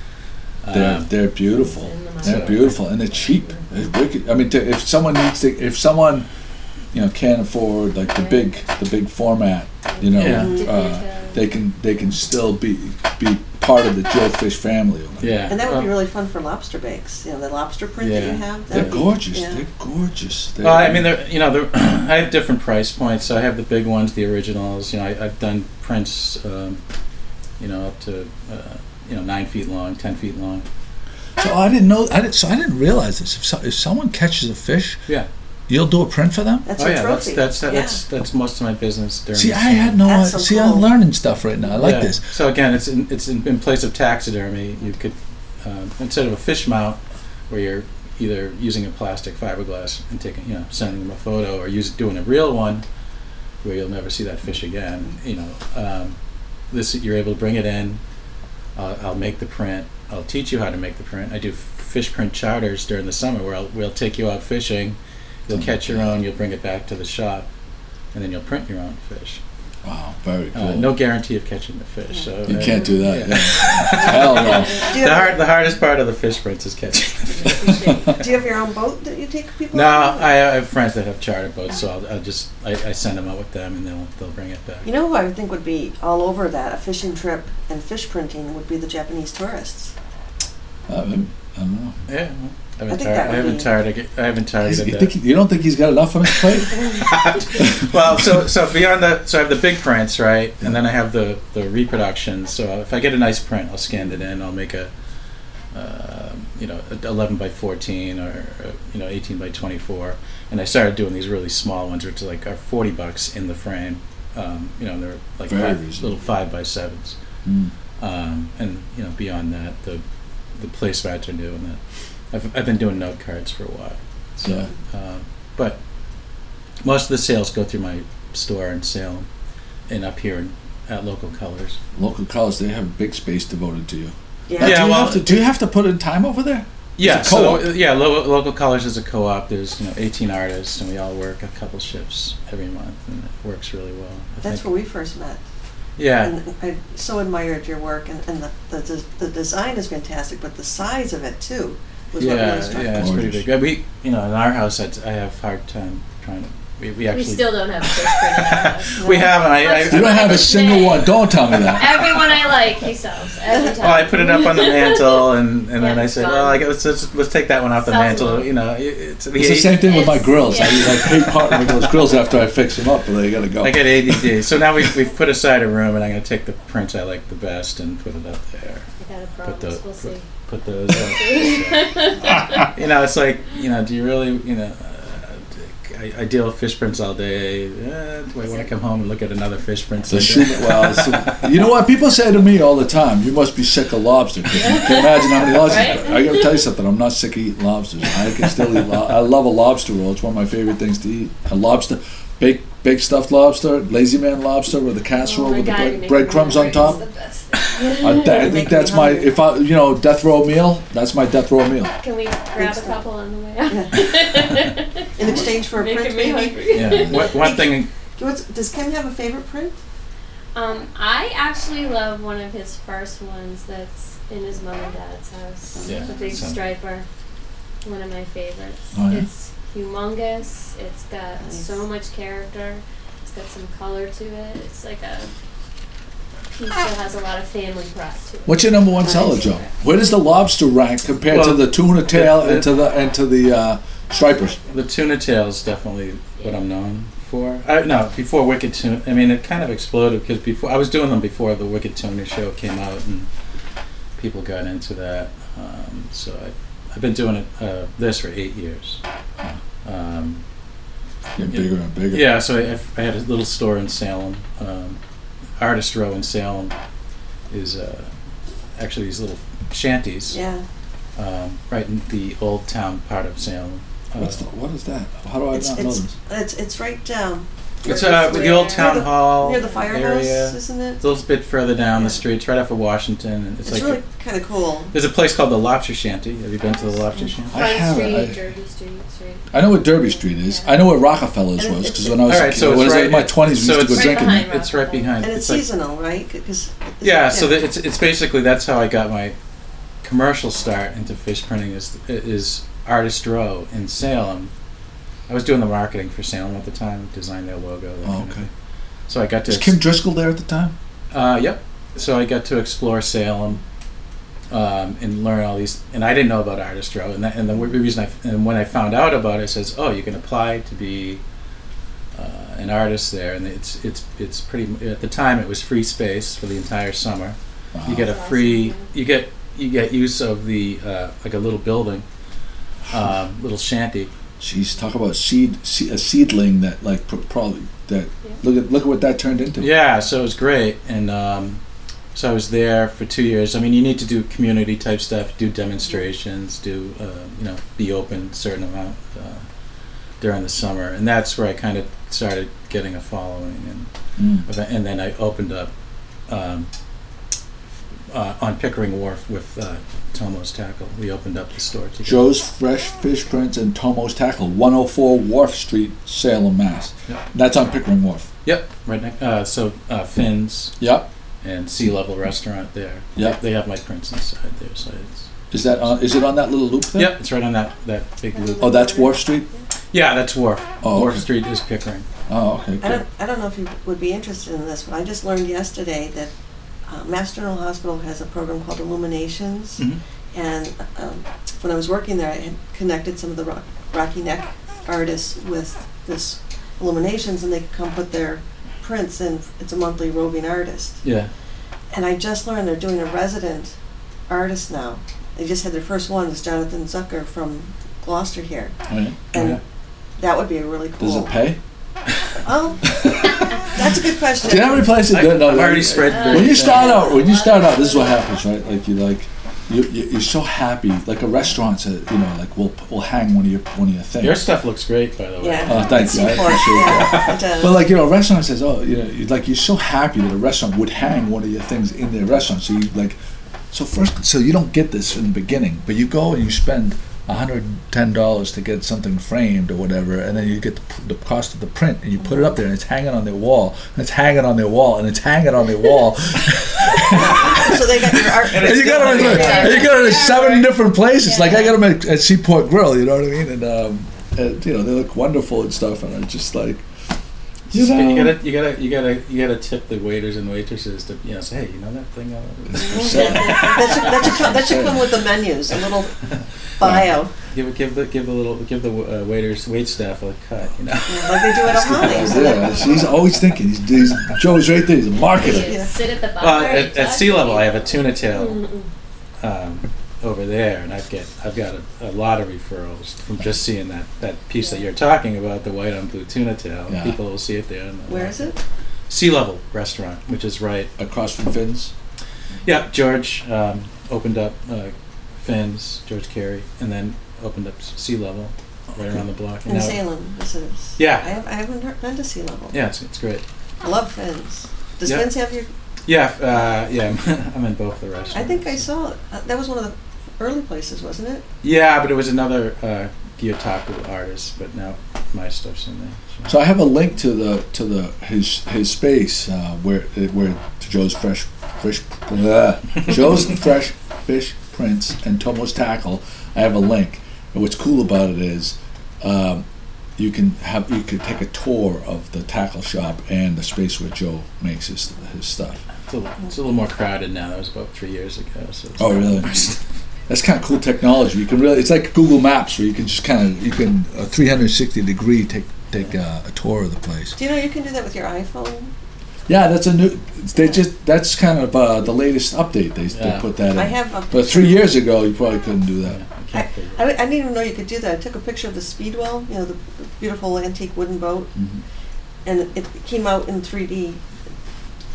[SPEAKER 1] they're
[SPEAKER 2] um,
[SPEAKER 1] they're beautiful.
[SPEAKER 3] In the
[SPEAKER 1] They're
[SPEAKER 2] market.
[SPEAKER 1] beautiful, and they're cheap. It's wicked. I mean, to, if someone needs to, if someone, you know, can't afford like the big the big format, you know,
[SPEAKER 2] Yeah.
[SPEAKER 1] uh, they can they can still be be part of the Joe Fish family.
[SPEAKER 2] yeah,
[SPEAKER 4] And that would be
[SPEAKER 2] well,
[SPEAKER 4] really fun for lobster bakes. You know, the lobster print that
[SPEAKER 2] Yeah.
[SPEAKER 4] you have. that
[SPEAKER 1] They're
[SPEAKER 4] would be-
[SPEAKER 1] gorgeous.
[SPEAKER 4] yeah.
[SPEAKER 1] They're gorgeous. They're,
[SPEAKER 2] Well, I mean, they're, you know, they're, I have different price points. So I have the big ones, the originals. You know, I, I've done prints, um, you know, up to uh, you know nine feet long, ten feet long.
[SPEAKER 1] so I didn't know. I didn't, so I didn't realize this. If so, if someone catches a fish,
[SPEAKER 2] Yeah.
[SPEAKER 1] you'll do a print for them.
[SPEAKER 4] That's
[SPEAKER 2] oh
[SPEAKER 4] a
[SPEAKER 2] yeah,
[SPEAKER 4] trophy.
[SPEAKER 2] that's that's
[SPEAKER 4] yeah.
[SPEAKER 2] that's that's most of my business during.
[SPEAKER 1] See,
[SPEAKER 2] the
[SPEAKER 1] I
[SPEAKER 2] summer.
[SPEAKER 1] had no.
[SPEAKER 4] That's so
[SPEAKER 1] see,
[SPEAKER 4] cool.
[SPEAKER 1] I'm learning stuff right now. I like
[SPEAKER 2] Yeah.
[SPEAKER 1] this.
[SPEAKER 2] So again, it's in, it's in, in place of taxidermy. You could uh, instead of a fish mount, where you're either using a plastic fiberglass and taking, you know, sending them a photo, or use doing a real one, where you'll never see that fish again. You know, um, this you're able to bring it in. I'll, I'll make the print. I'll teach you how to make the print. I do fish print charters during the summer, where I'll, we'll take you out fishing. You'll catch your own. You'll bring it back to the shop, and then you'll print your own fish.
[SPEAKER 1] Wow, very cool.
[SPEAKER 2] Uh, no guarantee of catching the fish. So
[SPEAKER 1] you
[SPEAKER 2] uh,
[SPEAKER 1] can't do that.
[SPEAKER 2] yeah.
[SPEAKER 1] Yeah. Hell no.
[SPEAKER 4] Do you,
[SPEAKER 2] The
[SPEAKER 4] have,
[SPEAKER 2] hard, the hardest part of the fish prints is catching the fish.
[SPEAKER 4] do you have your own boat that you take people?
[SPEAKER 2] No,
[SPEAKER 4] on?
[SPEAKER 2] I have friends that have charter boats, so I'll, I'll just I, I send them out with them, and they'll they'll bring it back.
[SPEAKER 4] You know who I would think would be all over that, a fishing trip and fish printing, would be the Japanese tourists.
[SPEAKER 1] I don't I don't know.
[SPEAKER 2] Yeah, well, I haven't
[SPEAKER 4] I think
[SPEAKER 2] tar-
[SPEAKER 4] that
[SPEAKER 2] I
[SPEAKER 4] would
[SPEAKER 2] haven't
[SPEAKER 4] be-
[SPEAKER 2] targeted I haven't
[SPEAKER 1] He's-
[SPEAKER 2] targeted
[SPEAKER 1] you,
[SPEAKER 2] that.
[SPEAKER 1] think he- you don't think he's got enough on his plate?
[SPEAKER 2] Well, so so beyond the so I have the big prints, right, and then I have the the reproductions. So if I get a nice print, I'll scan it in. I'll make a um, you know a eleven by fourteen or uh, you know eighteen by twenty-four, and I started doing these really small ones, which are like are forty bucks in the frame. Um, you know, they're like
[SPEAKER 1] Very
[SPEAKER 2] five,
[SPEAKER 1] reasonable.
[SPEAKER 2] little five by sevens.
[SPEAKER 1] Mm.
[SPEAKER 2] Um, and you know beyond that, the the placemats are new, and that I've I've been doing note cards for a while. So,
[SPEAKER 1] Yeah.
[SPEAKER 2] um, but most of the sales go through my store in Salem, and up here in, at Local Colors.
[SPEAKER 1] Local college, they have a big space devoted to you.
[SPEAKER 4] Yeah.
[SPEAKER 1] Now,
[SPEAKER 2] Yeah,
[SPEAKER 1] do, you
[SPEAKER 2] well-
[SPEAKER 1] have to, do you have to put in time over there?
[SPEAKER 2] Yeah,
[SPEAKER 1] It's a co-op.
[SPEAKER 2] so yeah, Lo- Local Colors is a co-op. There's you know eighteen artists, and we all work a couple shifts every month, and it works really well. I
[SPEAKER 4] That's
[SPEAKER 2] think.
[SPEAKER 4] where we first met.
[SPEAKER 2] Yeah,
[SPEAKER 4] And I so admired your work, and, and the, the des- the design is fantastic, but the size of it too was what
[SPEAKER 2] yeah,
[SPEAKER 4] really struck
[SPEAKER 2] yeah.
[SPEAKER 4] me.
[SPEAKER 2] It's pretty
[SPEAKER 1] Gorgeous.
[SPEAKER 2] big. Uh, We, you know, in our house, I'd, I have a hard time trying to. We, we
[SPEAKER 3] We
[SPEAKER 2] actually
[SPEAKER 3] still don't have a fish print in our house.
[SPEAKER 2] we have. And I, I,
[SPEAKER 1] You don't have a single one. Don't tell me that.
[SPEAKER 3] Everyone I like, he sells every time.
[SPEAKER 2] Well, I put it up on the mantle, and, and then
[SPEAKER 3] Yeah,
[SPEAKER 2] I
[SPEAKER 3] it's
[SPEAKER 2] said,
[SPEAKER 3] gone.
[SPEAKER 2] "Well, I guess let's, let's take that one off the
[SPEAKER 3] Sells
[SPEAKER 2] mantle."
[SPEAKER 3] them.
[SPEAKER 2] You know, it- it's the
[SPEAKER 1] It's the same thing with my
[SPEAKER 3] It's-
[SPEAKER 1] grills. I,
[SPEAKER 3] yeah.
[SPEAKER 1] I hate parting with those grills after I fix them up, but they gotta go.
[SPEAKER 2] I get A D D. So now we've we've put aside a room, and I'm going to take the prints I like the best and put it up there.
[SPEAKER 3] I got a
[SPEAKER 2] Put the
[SPEAKER 3] promise. We'll see.
[SPEAKER 2] put those. Up. You know, it's like you know, do you really you know? Uh, I, I deal with fish prints all day. Uh, do I want to come home and look at another fish print?
[SPEAKER 1] The
[SPEAKER 2] Sunday?
[SPEAKER 1] shoe- well, it's- you know what? People say to me all the time, "You must be sick of lobster." 'Cause you can imagine how many lobsters.
[SPEAKER 3] Right?
[SPEAKER 1] I gotta tell you something. I'm not sick of eating lobsters. I can still eat. Lo- I love a lobster roll. It's one of my favorite things to eat. A lobster, baked, baked stuffed lobster, lazy man lobster with a casserole
[SPEAKER 3] Oh my
[SPEAKER 1] with the
[SPEAKER 3] God, you're
[SPEAKER 1] bread,
[SPEAKER 3] making
[SPEAKER 1] breadcrumbs
[SPEAKER 3] me
[SPEAKER 1] on
[SPEAKER 3] hungry.
[SPEAKER 1] top.
[SPEAKER 3] It's the best.
[SPEAKER 1] I, th- I
[SPEAKER 4] You're
[SPEAKER 1] think
[SPEAKER 4] making
[SPEAKER 1] that's
[SPEAKER 4] me
[SPEAKER 1] my
[SPEAKER 4] hungry.
[SPEAKER 1] if I you know death row meal. That's my death row meal.
[SPEAKER 3] Can we grab a
[SPEAKER 4] so.
[SPEAKER 3] couple on the way out?
[SPEAKER 4] In exchange for a
[SPEAKER 3] Making
[SPEAKER 4] print,
[SPEAKER 3] me
[SPEAKER 4] maybe?
[SPEAKER 3] hungry.
[SPEAKER 2] Yeah. One, one thing.
[SPEAKER 4] What's, does Ken have a favorite print?
[SPEAKER 3] Um, I actually love one of his first ones that's in his mom and dad's house.
[SPEAKER 2] Yeah,
[SPEAKER 3] The big
[SPEAKER 2] so-
[SPEAKER 3] striper. One of my favorites.
[SPEAKER 1] Oh, yeah?
[SPEAKER 3] It's humongous. It's got
[SPEAKER 4] Nice.
[SPEAKER 3] so much character. It's got some color to it. It's like a piece that has a lot of family pride to it.
[SPEAKER 1] What's your number one seller, Joe? Where does the lobster rank compared to
[SPEAKER 2] Well,
[SPEAKER 1] the tuna tail
[SPEAKER 2] the-
[SPEAKER 1] and to the and to the uh, stripers?
[SPEAKER 2] The tuna tail is definitely what I'm known for. I, no, before Wicked Tuna. I mean, it kind of exploded because before I was doing them before the Wicked Tuna show came out, and people got into that. Um, so I, I've been doing it uh, this for eight years. Um,
[SPEAKER 1] Getting bigger and bigger.
[SPEAKER 2] yeah, so I, I had a little store in Salem, um, Artist Row in Salem is uh, actually these little shanties,
[SPEAKER 4] Yeah.
[SPEAKER 2] um, right in the old town part of Salem. Uh,
[SPEAKER 1] What's the, what is that? How do I
[SPEAKER 4] It's,
[SPEAKER 1] not know
[SPEAKER 4] it's,
[SPEAKER 1] this?
[SPEAKER 4] it's, it's right down.
[SPEAKER 2] it's uh, the old town
[SPEAKER 4] Near the-
[SPEAKER 2] hall
[SPEAKER 4] Near the firehouse,
[SPEAKER 2] area.
[SPEAKER 4] isn't it?
[SPEAKER 2] It's a little bit further down
[SPEAKER 4] Yeah.
[SPEAKER 2] the street, it's right off of Washington, and it's,
[SPEAKER 4] It's
[SPEAKER 2] like
[SPEAKER 4] really kind of cool.
[SPEAKER 2] there's a place called the Lobster Shanty. Have you been to the Lobster Shanty?
[SPEAKER 1] I
[SPEAKER 3] Front
[SPEAKER 1] haven't,
[SPEAKER 3] Street,
[SPEAKER 1] I-
[SPEAKER 3] Derby Street, Street.
[SPEAKER 1] I know what Derby Street is.
[SPEAKER 3] Yeah.
[SPEAKER 1] I know what Rockefeller's
[SPEAKER 4] And
[SPEAKER 1] was
[SPEAKER 4] it's-
[SPEAKER 1] because when I was
[SPEAKER 2] All
[SPEAKER 1] a
[SPEAKER 2] right,
[SPEAKER 1] kid,
[SPEAKER 2] so
[SPEAKER 1] when I
[SPEAKER 2] it's
[SPEAKER 1] was
[SPEAKER 2] right-
[SPEAKER 1] in my twenties, we
[SPEAKER 2] so
[SPEAKER 1] used to go
[SPEAKER 2] it's
[SPEAKER 3] right
[SPEAKER 1] drinking.
[SPEAKER 3] behind
[SPEAKER 2] It's right behind.
[SPEAKER 4] And it's
[SPEAKER 2] like-
[SPEAKER 4] seasonal, right? Because
[SPEAKER 2] Yeah, so that it's it's basically that's how I got my commercial start into fish printing is is Artist Row in Salem. I was doing the marketing for Salem at the time, designed their logo. That
[SPEAKER 1] Oh,
[SPEAKER 2] kind of
[SPEAKER 1] okay.
[SPEAKER 2] thing. So I got to
[SPEAKER 1] Was Kim Driscoll there at the time?
[SPEAKER 2] Uh, yep. So I got to explore Salem um, and learn all these. And I didn't know about Artist Row. And, that, and the w- reason I and when I found out about it, I says, "Oh, you can apply to be uh, an artist there." And it's it's it's pretty. At the time, it was free space for the entire summer.
[SPEAKER 1] Wow.
[SPEAKER 2] You get a
[SPEAKER 3] That's
[SPEAKER 2] free.
[SPEAKER 3] awesome.
[SPEAKER 2] You get you get use of the uh, like a little building, um, little shanty.
[SPEAKER 1] Jeez, talk about seed, se- a seedling that like pr- probably that.
[SPEAKER 3] Yeah.
[SPEAKER 1] Look at look at what that turned into.
[SPEAKER 2] Yeah, so it was great, and um, so I was there for two years. I mean, you need to do community type stuff, do demonstrations, do uh, you know, be open a certain amount uh, during the summer, and that's where I kind of started getting a following, and
[SPEAKER 1] Mm.
[SPEAKER 2] and then I opened up um, uh, on Pickering Wharf with uh, Tomo's Tackle. We opened up the store together.
[SPEAKER 1] Joe's Fresh Fish Prints and Tomo's Tackle, one oh four Wharf Street, Salem, Mass.
[SPEAKER 2] Yep.
[SPEAKER 1] That's on Pickering Wharf.
[SPEAKER 2] Yep, right next. Uh, so uh, Finn's
[SPEAKER 1] Yep.
[SPEAKER 2] and Sea Level Restaurant there.
[SPEAKER 1] Yep.
[SPEAKER 2] They have my prints inside there, so it's.
[SPEAKER 1] Is that on? Is it on that little loop there?
[SPEAKER 2] Yep, it's right on that, that big loop.
[SPEAKER 1] Oh, that's Wharf Street.
[SPEAKER 2] Yeah, that's Wharf.
[SPEAKER 1] Oh,
[SPEAKER 2] Wharf
[SPEAKER 1] okay.
[SPEAKER 2] Street is Pickering.
[SPEAKER 1] Oh, okay.
[SPEAKER 4] I
[SPEAKER 1] Good.
[SPEAKER 4] don't, I don't know if you would be interested in this, but I just learned yesterday that uh, Mass General Hospital has a program called Illuminations.
[SPEAKER 2] Mhm.
[SPEAKER 4] And um, when I was working there, I had connected some of the Rock, Rocky Neck artists with this Illuminations, and they come put their prints in. It's a monthly roving artist.
[SPEAKER 2] Yeah.
[SPEAKER 4] And I just learned they're doing a resident artist now. They just had their first one, is Jonathan Zucker from Gloucester here.
[SPEAKER 1] Oh, yeah.
[SPEAKER 4] And
[SPEAKER 2] Yeah.
[SPEAKER 4] that would be a really cool.
[SPEAKER 1] Does it pay?
[SPEAKER 4] Oh, that's a good question.
[SPEAKER 1] Do you know how many places?
[SPEAKER 2] I,
[SPEAKER 1] no, no,
[SPEAKER 2] I've already
[SPEAKER 1] no,
[SPEAKER 2] spread.
[SPEAKER 3] Uh,
[SPEAKER 1] When you
[SPEAKER 2] very-
[SPEAKER 1] start out, when you start out, this is what happens, right? Like you like, you, you you're so happy. Like a restaurant said, you know, like we'll we'll hang one of your one of your things.
[SPEAKER 2] Your stuff looks great, by the way.
[SPEAKER 4] Yeah.
[SPEAKER 1] Oh, thank you. I
[SPEAKER 4] Seaport,
[SPEAKER 1] appreciate that.
[SPEAKER 4] yeah, it does.
[SPEAKER 1] But like you know, a restaurant says, oh, you know, you- like you're so happy that a restaurant would hang one of your things in their restaurant. So you like, so first, so you don't get this in the beginning, but you go and you spend one hundred ten dollars to get something framed or whatever, and then you get the, p- the cost of the print, and you put it up there, and it's hanging on their wall, and it's hanging on their wall, and it's hanging on their wall.
[SPEAKER 4] So they got your art.
[SPEAKER 1] And you got them, and you got them in seven different places. Like I got them at, at Seaport Grill, you know what I mean? And, um, and you know they look wonderful and stuff. And I'm just like, you
[SPEAKER 2] Just-
[SPEAKER 1] know,
[SPEAKER 2] you gotta, you gotta, you gotta, you gotta tip the waiters and waitresses to, you know, say, hey, you know that thing? Uh,
[SPEAKER 4] That should, that should come. That should come with the menus. A little bio,
[SPEAKER 2] give, give the, give the little, give the uh, waiters, wait staff a cut, you know.
[SPEAKER 4] like they do at Ohani's.
[SPEAKER 1] yeah, she's always thinking. He's, he's Joe's right there. He's a marketer.
[SPEAKER 3] You sit at the bar.
[SPEAKER 2] Well,
[SPEAKER 3] and
[SPEAKER 2] at, at
[SPEAKER 3] talk
[SPEAKER 2] sea
[SPEAKER 3] to
[SPEAKER 2] level, I
[SPEAKER 3] you.
[SPEAKER 2] have a tuna tail
[SPEAKER 3] Mm-mm.
[SPEAKER 2] um, over there, and I've get, I've got a, a lot of referrals from just seeing that, that piece that you're talking about, the white on blue tuna tail.
[SPEAKER 1] Yeah.
[SPEAKER 2] People will see it there. And they'll
[SPEAKER 4] Where
[SPEAKER 2] like
[SPEAKER 4] is it?
[SPEAKER 2] Sea Level Restaurant, which is right.
[SPEAKER 1] Across from Finn's.
[SPEAKER 2] Yeah, George um, opened up uh, Finn's, George Carey, and then opened up Sea Level right around the block. And
[SPEAKER 4] In
[SPEAKER 2] now-
[SPEAKER 4] Salem. This is.
[SPEAKER 2] Yeah.
[SPEAKER 4] I, have, I haven't heard, been to Sea Level.
[SPEAKER 2] Yeah, it's, it's great.
[SPEAKER 4] I love Finn's. Does
[SPEAKER 2] Yeah.
[SPEAKER 4] Finn's have your?
[SPEAKER 2] Yeah, uh, yeah, I'm in both the restaurants.
[SPEAKER 4] I think I saw it. Uh, that was one of the early places, wasn't it?
[SPEAKER 2] Yeah, but it was another uh, Gyotaku artist, but now my stuff's in there.
[SPEAKER 1] So I have a link to the to the his his space uh, where where to Joe's fresh fish uh, Joe's fresh fish prints and Tomo's Tackle. I have a link. And what's cool about it is um, you can have you could take a tour of the tackle shop and the space where Joe makes his his stuff.
[SPEAKER 2] It's a, little, it's a little more crowded now. That was about three years ago. So it's
[SPEAKER 1] Oh, really? That's kind of cool technology. You can really, it's like Google Maps where you can just kind of, you can a three hundred sixty degree take take uh, a tour of the place.
[SPEAKER 4] Do you know you can do that with your iPhone?
[SPEAKER 1] Yeah, that's a new. They just that's kind of uh, the latest update. They,
[SPEAKER 2] Yeah.
[SPEAKER 1] they put that in.
[SPEAKER 4] I have a.
[SPEAKER 1] But three years ago, you probably couldn't do that.
[SPEAKER 2] Yeah, I
[SPEAKER 4] I,
[SPEAKER 2] can't figure it
[SPEAKER 4] I,
[SPEAKER 2] out.
[SPEAKER 4] I didn't even know you could do that. I took a picture of the Speedwell, you know, the beautiful antique wooden boat,
[SPEAKER 1] Mhm.
[SPEAKER 4] and it came out in three D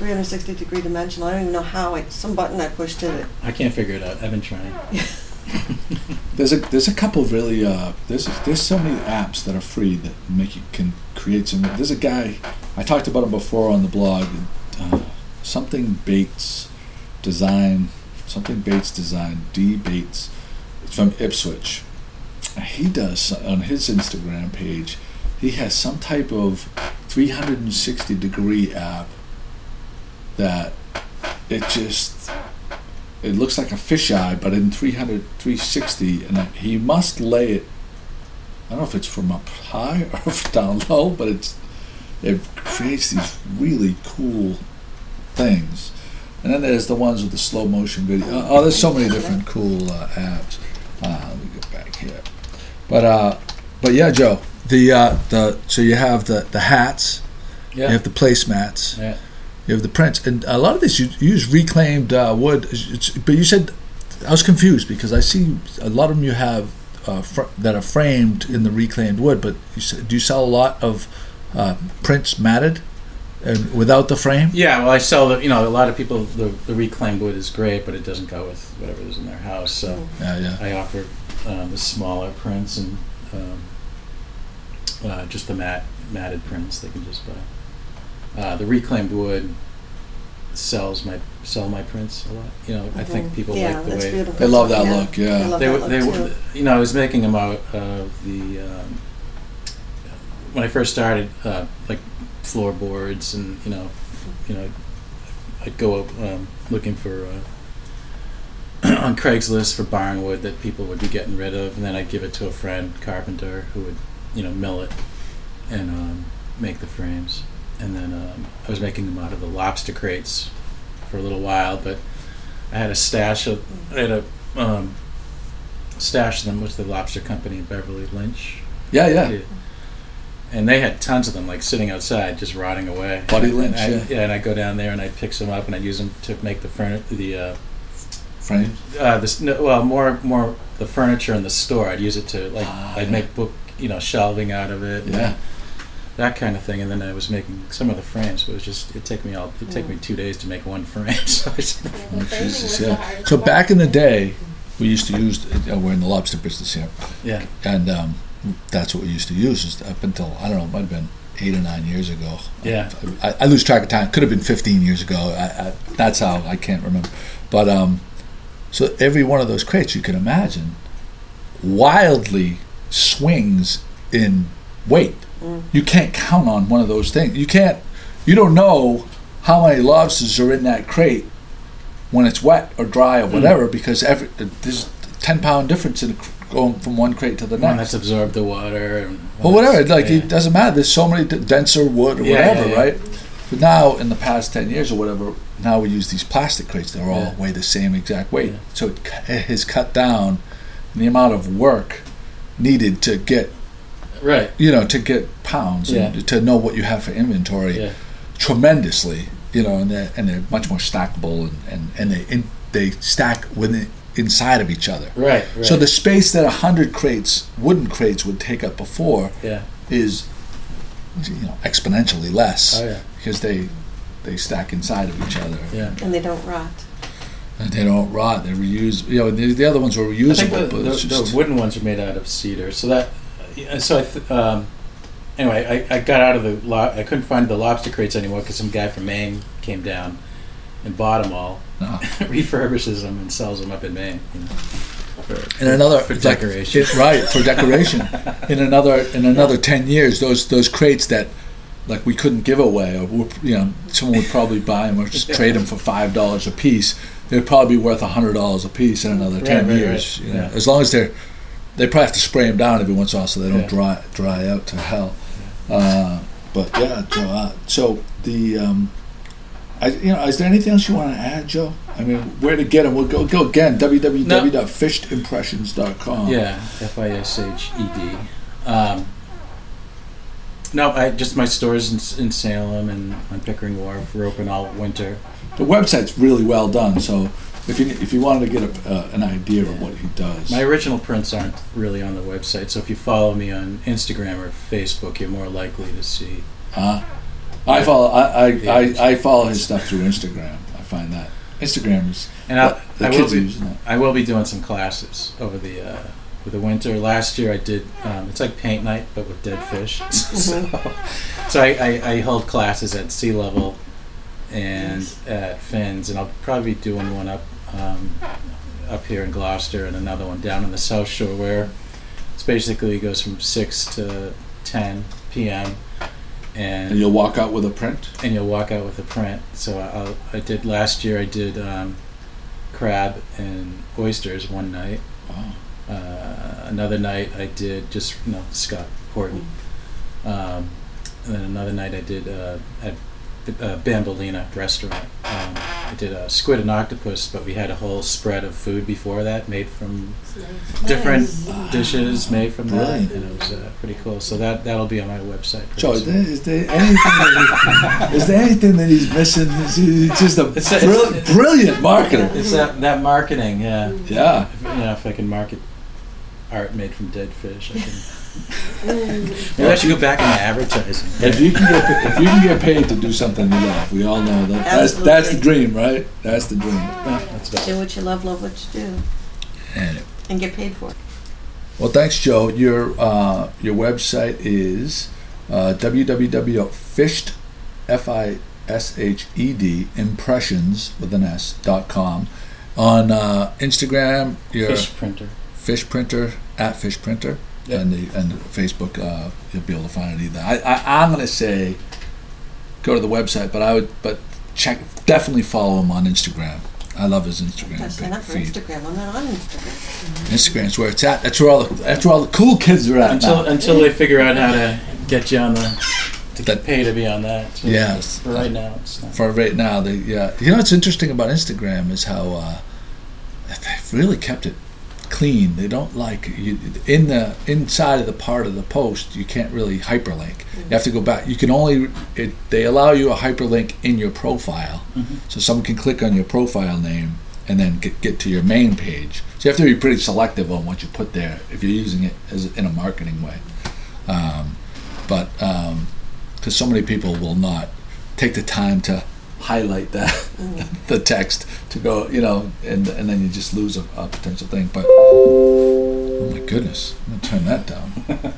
[SPEAKER 4] three hundred sixty degree dimensional. I don't even know how. I, some button I pushed did it.
[SPEAKER 2] I can't figure it out. I've been trying.
[SPEAKER 1] There's a there's a couple of really uh, there's there's so many apps that are free that make you can create some. There's a guy I talked about him before on the blog. Uh, something Bates Design, something Bates Design, D Bates. It's from Ipswich. He does on his Instagram page. He has some type of three hundred sixty degree app that it just it looks like a fisheye, but in three hundred, three sixty, and he must lay it. I don't know if it's from up high or down low, but it's it creates these really cool things. And then there's the ones with the slow motion video. Oh, there's so many different cool uh, apps. Uh, let me get back here. But uh, but yeah, Joe. The uh, the so you have the, the hats.
[SPEAKER 2] Yeah.
[SPEAKER 1] You have the placemats.
[SPEAKER 2] Yeah.
[SPEAKER 1] You have the prints, and a lot of this you, you use reclaimed uh, wood. It's, but you said I was confused because I see a lot of them you have uh, fr- that are framed in the reclaimed wood. But you said, do you sell a lot of uh, prints matted and without the frame?
[SPEAKER 2] Yeah, well, I sell the. You know, a lot of people the, the reclaimed wood is great, but it doesn't go with whatever is in their house. So
[SPEAKER 1] Yeah, yeah.
[SPEAKER 2] I offer um, the smaller prints and um, uh, just the matte matted prints they can just buy. Uh, the reclaimed wood sells my sell my prints a lot. You know, I think people
[SPEAKER 4] Yeah,
[SPEAKER 2] like the
[SPEAKER 4] that's
[SPEAKER 2] way
[SPEAKER 4] beautiful.
[SPEAKER 1] They love that
[SPEAKER 4] Yeah,
[SPEAKER 1] look, yeah.
[SPEAKER 4] They love
[SPEAKER 2] they
[SPEAKER 4] that
[SPEAKER 2] were
[SPEAKER 4] look
[SPEAKER 2] they
[SPEAKER 4] too.
[SPEAKER 2] were. You know, I was making them out of the um, when I first started, uh, like floorboards, and you know, you know, I'd go um, looking for uh, on Craigslist for barnwood that people would be getting rid of, and then I'd give it to a friend carpenter who would, you know, mill it and um, make the frames. And then um, I was making them out of the lobster crates for a little while, but I had a stash of I had a um, stash of them with the lobster company in Beverly Lynch.
[SPEAKER 1] Yeah, yeah.
[SPEAKER 2] And they had tons of them, like sitting outside, just rotting away.
[SPEAKER 1] Buddy
[SPEAKER 2] And
[SPEAKER 1] Lynch,
[SPEAKER 2] I,
[SPEAKER 1] yeah.
[SPEAKER 2] yeah. And I'd go down there and I'd pick some up and I'd use them to make the furniture. The uh,
[SPEAKER 1] Frame.
[SPEAKER 2] uh, this no, well, more more the furniture in the store. I'd use it to like
[SPEAKER 1] Ah,
[SPEAKER 2] I'd
[SPEAKER 1] yeah.
[SPEAKER 2] make book, you know, shelving out of it. and
[SPEAKER 1] Yeah.
[SPEAKER 2] that kind of thing. And then I was making some of the frames, but it was just it took me all it took me two days to make one frame. So I just,
[SPEAKER 3] Yeah, the
[SPEAKER 1] Oh,
[SPEAKER 3] framing
[SPEAKER 1] Jesus,
[SPEAKER 3] was the
[SPEAKER 1] yeah.
[SPEAKER 3] hardest
[SPEAKER 1] So
[SPEAKER 3] part.
[SPEAKER 1] back in the day, we used to use. Uh, we're in the lobster business here,
[SPEAKER 2] yeah,
[SPEAKER 1] and um, that's what we used to use. Is up until I don't know, it might have been eight or nine years ago.
[SPEAKER 2] Yeah.
[SPEAKER 1] I, I lose track of time. Could have been fifteen years ago. I, I, that's how I can't remember. But um, so every one of those crates you can imagine wildly swings in weight.
[SPEAKER 4] Mm.
[SPEAKER 1] You can't count on one of those things. You can't. You don't know how many lobsters are in that crate when it's wet or dry or whatever, because every there's a ten pound difference in going from one crate to the
[SPEAKER 2] one
[SPEAKER 1] next.
[SPEAKER 2] that's absorbed the water. And
[SPEAKER 1] Well, whatever. Like
[SPEAKER 2] yeah.
[SPEAKER 1] it doesn't matter. There's so many d- denser wood or
[SPEAKER 2] Yeah,
[SPEAKER 1] whatever,
[SPEAKER 2] yeah, yeah.
[SPEAKER 1] right? But now, in the past ten years or whatever, now we use these plastic crates. They're all
[SPEAKER 2] Yeah.
[SPEAKER 1] weigh the same exact weight.
[SPEAKER 2] Yeah.
[SPEAKER 1] So it, cu- it has cut down the amount of work needed to get,
[SPEAKER 2] Right.
[SPEAKER 1] you know, to get pounds
[SPEAKER 2] Yeah.
[SPEAKER 1] and to know what you have for inventory
[SPEAKER 2] Yeah.
[SPEAKER 1] tremendously. You know, and they're and they're much more stackable, and and, and they in, they stack within inside of each other.
[SPEAKER 2] Right. Right.
[SPEAKER 1] So the space that a hundred crates, wooden crates, would take up before
[SPEAKER 2] yeah.
[SPEAKER 1] is, you know, exponentially less
[SPEAKER 2] Oh yeah.
[SPEAKER 1] because they they stack inside of each other.
[SPEAKER 2] Yeah.
[SPEAKER 4] And they don't rot.
[SPEAKER 1] And they don't rot. They're reusable. You know, the, the other ones were
[SPEAKER 2] I
[SPEAKER 1] reusable,
[SPEAKER 2] think the,
[SPEAKER 1] but
[SPEAKER 2] the,
[SPEAKER 1] it's just
[SPEAKER 2] the wooden ones are made out of cedar. So that, yeah, so I, th- um, anyway, I, I got out of the, lo- I couldn't find the lobster crates anymore because some guy from Maine came down and bought them all,
[SPEAKER 1] no.
[SPEAKER 2] refurbishes them and sells them up in Maine. You know, for,
[SPEAKER 1] In another
[SPEAKER 2] for
[SPEAKER 1] it's like-
[SPEAKER 2] decoration.
[SPEAKER 1] it- right for decoration. in another in another ten years, those those crates that like we couldn't give away, or we- you know, someone would probably buy them or just trade them for five dollars a piece. They'd probably be worth a hundred dollars a piece in another
[SPEAKER 2] Right,
[SPEAKER 1] ten
[SPEAKER 2] right,
[SPEAKER 1] years.
[SPEAKER 2] right.
[SPEAKER 1] You know,
[SPEAKER 2] Yeah.
[SPEAKER 1] as long as they're they probably have to spray them down every once in a while so they don't
[SPEAKER 2] Yeah.
[SPEAKER 1] dry dry out to hell. Uh, but yeah, so, uh, so the um, I, you know, is there anything else you want to add, Joe? I mean, where to get them? We'll go go again. w w w dot fished impressions dot com.
[SPEAKER 2] Yeah, F I S H E D. Um, no, I just my stores in, in Salem and on Pickering Wharf are open all winter.
[SPEAKER 1] The website's really well done. So if you if you wanted to get a, uh, an idea of what he does,
[SPEAKER 2] My original prints aren't really on the website, so if you follow me on Instagram or Facebook, you're more likely to see
[SPEAKER 1] uh, I follow. I I,
[SPEAKER 2] Yeah.
[SPEAKER 1] I I follow his stuff through Instagram. I find that Instagram is
[SPEAKER 2] And I'll,
[SPEAKER 1] what the
[SPEAKER 2] I will
[SPEAKER 1] kids
[SPEAKER 2] be,
[SPEAKER 1] are using it.
[SPEAKER 2] I will be doing some classes over the uh, with the winter. Last year I did. Um, it's like paint night, but with dead fish. so so I, I, I hold classes at sea level and at Finn's, and I'll probably be doing one up um, up here in Gloucester and another one down in the South Shore, where it's basically goes from six to ten p.m.
[SPEAKER 1] And you'll walk out with a print.
[SPEAKER 2] and you'll walk out with a print. So I'll, I did last year. I did um, crab and oysters one night.
[SPEAKER 1] Wow.
[SPEAKER 2] Uh, another night I did just you know Scott Horton. Um, and then another night I did uh, at uh, Bambolina restaurant. Um, I did a squid and octopus, but we had a whole spread of food before that, made from
[SPEAKER 3] It's nice.
[SPEAKER 2] different
[SPEAKER 4] Nice.
[SPEAKER 2] dishes made from that,
[SPEAKER 1] Brilliant.
[SPEAKER 2] and it was uh, pretty cool. So that that'll be on my website. pretty
[SPEAKER 1] Joe, is
[SPEAKER 2] soon.
[SPEAKER 1] there, is there anything? That he, is there anything that he's missing? Is he he's just a
[SPEAKER 2] It's a-
[SPEAKER 1] brill-
[SPEAKER 2] it's-
[SPEAKER 1] brilliant marketer.
[SPEAKER 2] It's that that marketing, yeah.
[SPEAKER 1] Yeah.
[SPEAKER 2] If, you know, if I can market art made from dead fish, I can.
[SPEAKER 3] Mm.
[SPEAKER 2] Maybe I should go back into advertising.
[SPEAKER 1] If you can get if you can get paid to do something you love, we all know that that's that's the dream, right? That's the dream.
[SPEAKER 2] Yeah, that's about
[SPEAKER 4] Do
[SPEAKER 2] it.
[SPEAKER 4] what you love, love what you do,
[SPEAKER 1] And
[SPEAKER 4] and get paid for it.
[SPEAKER 1] well, thanks, Joe. Your uh, your website is uh, w w w dot fished f i s h e d impressions with an s dot com. On uh, Instagram, your
[SPEAKER 2] Fish printer.
[SPEAKER 1] fish printer at fish printer,
[SPEAKER 2] Yep.
[SPEAKER 1] and the and Facebook uh, you'll be able to find it either. I, I I'm gonna say go to the website, but I would but check definitely follow him on Instagram. I love his Instagram
[SPEAKER 4] I sign up for
[SPEAKER 1] feed.
[SPEAKER 4] Instagram. I'm not on Instagram.
[SPEAKER 1] Instagram's where it's at. That's where all the that's where all the cool kids are at
[SPEAKER 2] Until
[SPEAKER 1] now.
[SPEAKER 2] until they figure out how to get you on the to
[SPEAKER 1] That-
[SPEAKER 2] pay to be on that. So
[SPEAKER 1] Yes.
[SPEAKER 2] For right now, it's not.
[SPEAKER 1] For right now, they yeah. You know what's interesting about Instagram is how uh, they've really kept it clean. They don't like you in the inside of the part of the post. You can't really hyperlink. You have to go back. You can only it. They allow you a hyperlink in your profile,
[SPEAKER 2] Mhm.
[SPEAKER 1] so someone can click on your profile name and then get get to your main page. So you have to be pretty selective on what you put there if you're using it as in a marketing way. Um, but because so many people will not take the time to highlight that the text to go, you know, and and then you just lose a, a potential thing. But oh my goodness, I'm gonna turn that down.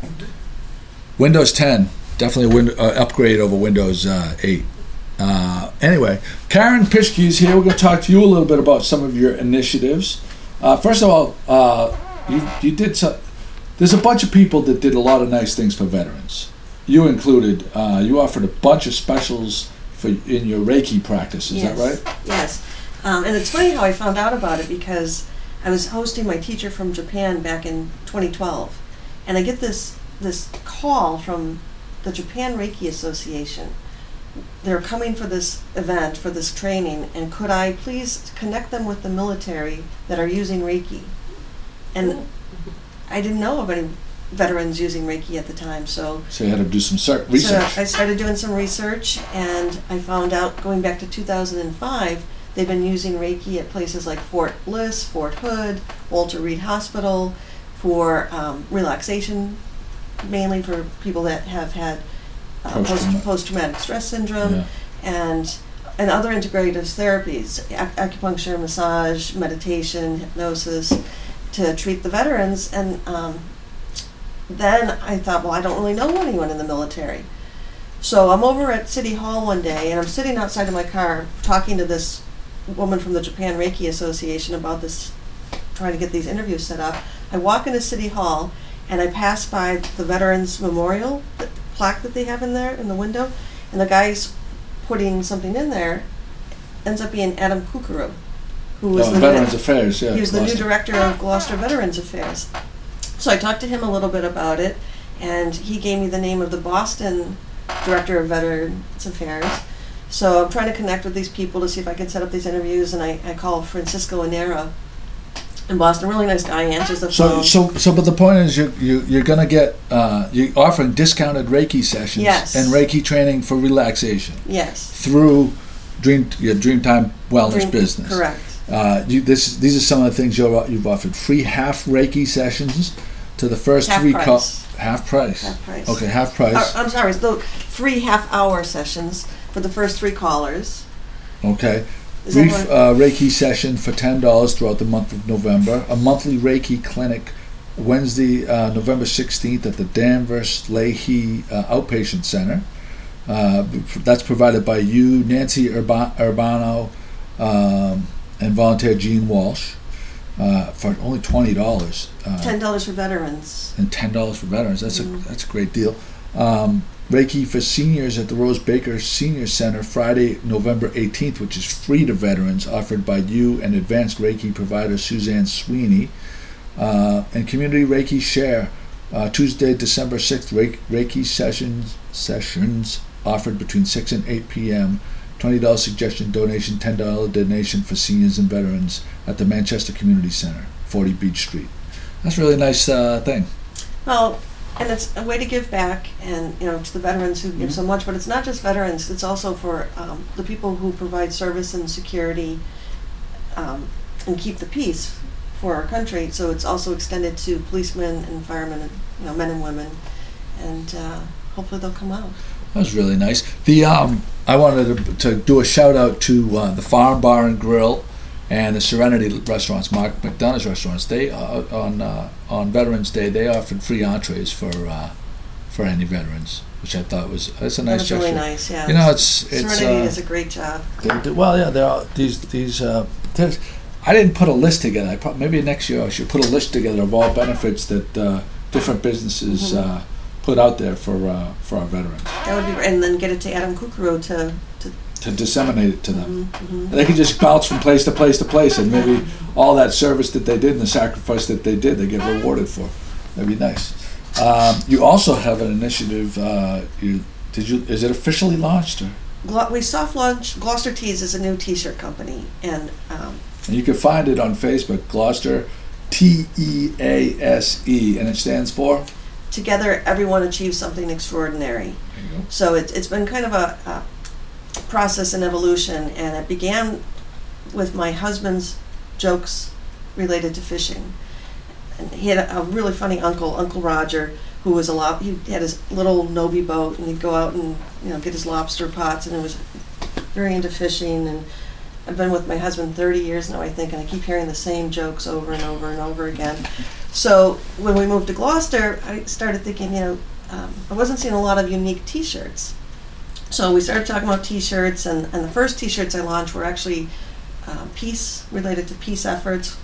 [SPEAKER 1] Windows ten, definitely a win- uh, upgrade over Windows uh, eight. Uh, anyway, Karen Pischke is here. We're going to talk to you a little bit about some of your initiatives. Uh, first of all, uh, you you did so. There's a bunch of people that did a lot of nice things for veterans. You included. Uh, you offered a bunch of specials for in your Reiki practice. Is
[SPEAKER 4] yes.
[SPEAKER 1] that right?
[SPEAKER 4] Yes. Um, and it's funny how I found out about it because I was hosting my teacher from Japan back in twenty twelve, and I get this this call from the Japan Reiki Association. They're coming for this event, for this training, and could I please connect them with the military that are using Reiki? And I didn't know of any veterans using Reiki at the time, so
[SPEAKER 1] So you had to do some cer- research.
[SPEAKER 4] so I started doing some research, and I found out, going back to two thousand five, they've been using Reiki at places like Fort Bliss, Fort Hood, Walter Reed Hospital, for um, relaxation, mainly for people that have had uh,
[SPEAKER 1] Post-trauma-
[SPEAKER 4] post, post-traumatic stress syndrome,
[SPEAKER 1] Yeah.
[SPEAKER 4] and and other integrative therapies, ac- acupuncture, massage, meditation, hypnosis, to treat the veterans. And um, then I thought, well, I don't really know anyone in the military. So I'm over at City Hall one day, and I'm sitting outside of my car talking to this woman from the Japan Reiki Association about this, trying to get these interviews set up. I walk into City Hall, and I pass by the Veterans Memorial the plaque that they have in there in the window, and the guy's putting something in there. Ends up being Adam Kukuru, who was
[SPEAKER 1] Oh,
[SPEAKER 4] the
[SPEAKER 1] Veterans Affairs, yeah.
[SPEAKER 4] he was the new
[SPEAKER 1] Gloucester.
[SPEAKER 4] director of Gloucester Veterans Affairs. So I talked to him a little bit about it, and he gave me the name of the Boston director of Veterans Affairs. So I'm trying to connect with these people to see if I can set up these interviews, and I, I call Francisco Anera in Boston. Really nice guy, answers the
[SPEAKER 1] So,
[SPEAKER 4] phone.
[SPEAKER 1] so, so, but the point is, you, you, you're going to get, uh, you're offering discounted Reiki sessions
[SPEAKER 4] Yes.
[SPEAKER 1] and Reiki training for relaxation
[SPEAKER 4] Yes.
[SPEAKER 1] through Dream, your Dreamtime Wellness
[SPEAKER 4] Dream-
[SPEAKER 1] business.
[SPEAKER 4] Correct.
[SPEAKER 1] Uh, you, this, these are some of the things you're, you've offered: free half Reiki sessions to the first
[SPEAKER 4] Half
[SPEAKER 1] three
[SPEAKER 4] price.
[SPEAKER 1] calls. Half price.
[SPEAKER 4] half price.
[SPEAKER 1] Okay, half price.
[SPEAKER 4] Uh, I'm sorry, so free half-hour sessions for the first three callers.
[SPEAKER 1] Okay.
[SPEAKER 4] Is that
[SPEAKER 1] Brief
[SPEAKER 4] what-
[SPEAKER 1] uh, Reiki session for ten dollars throughout the month of November. A monthly Reiki clinic Wednesday, uh, November sixteenth at the Danvers Leahy uh, Outpatient Center. Uh, that's provided by you, Nancy Urba- Urbano, um, and volunteer Gene Walsh uh, for only twenty dollars. Uh,
[SPEAKER 4] ten dollars for veterans.
[SPEAKER 1] and ten dollars for veterans. That's
[SPEAKER 4] Mhm.
[SPEAKER 1] a that's a great deal. Um, Reiki for seniors at the Rose Baker Senior Center Friday, November eighteenth, which is free to veterans, offered by you and advanced Reiki provider Suzanne Sweeney. Uh, and Community Reiki Share uh, Tuesday, December sixth, Reiki, Reiki sessions sessions offered between six and eight p.m. twenty dollars suggestion donation, ten dollars donation for seniors and veterans at the Manchester Community Center, forty Beach Street. That's a really nice uh, thing.
[SPEAKER 4] Well, and it's a way to give back, and you know, to the veterans who give
[SPEAKER 1] Mhm.
[SPEAKER 4] so much. But it's not just veterans; it's also for um, the people who provide service and security um, and keep the peace for our country. So it's also extended to policemen and firemen, and you know, men and women, and uh, hopefully they'll come out.
[SPEAKER 1] That was really nice. The um, I wanted to, to do a shout out to uh, the Farm Bar and Grill and the Serenity restaurants, Mark McDonough's restaurants. They uh, on uh, on Veterans Day they offered free entrees for uh, for any veterans, which I thought was that's a nice
[SPEAKER 4] That's
[SPEAKER 1] gesture.
[SPEAKER 4] really nice. Yeah.
[SPEAKER 1] You know, it's it's
[SPEAKER 4] Serenity
[SPEAKER 1] uh,
[SPEAKER 4] does a great job.
[SPEAKER 1] they do, well, yeah. There are these these. Uh, there's, I didn't put a list together. I probably, maybe next year I should put a list together of all benefits that uh, different businesses
[SPEAKER 4] Mhm.
[SPEAKER 1] uh, put out there for uh, for our veterans
[SPEAKER 4] That would be great. And then get it to Adam Kukuru to. to
[SPEAKER 1] to disseminate it to them.
[SPEAKER 4] mhm, mhm.
[SPEAKER 1] And they can just bounce from place to place to place, and maybe all that service that they did and the sacrifice that they did, they get rewarded for. That'd be nice. Um, you also have an initiative. Uh, you did you? Is it officially launched? Or?
[SPEAKER 4] Glo- we soft launched Gloucester Tees is a new T-shirt company, and um,
[SPEAKER 1] And you can find it on Facebook, Gloucester T E A S E, and it stands for.
[SPEAKER 4] together everyone achieves something extraordinary.
[SPEAKER 1] There you go.
[SPEAKER 4] So it, it's been kind of a, a process and evolution, and it began with my husband's jokes related to fishing. And he had a, a really funny uncle, Uncle Roger, who was a lot. He had his little Novi boat, and he'd go out and you know get his lobster pots, and he was very into fishing. And I've been with my husband thirty years now, I think, and I keep hearing the same jokes over and over and over again. So when we moved to Gloucester, I started thinking, you know, um, I wasn't seeing a lot of unique T-shirts. So we started talking about T-shirts, and, and the first T-shirts I launched were actually uh, peace, related to peace efforts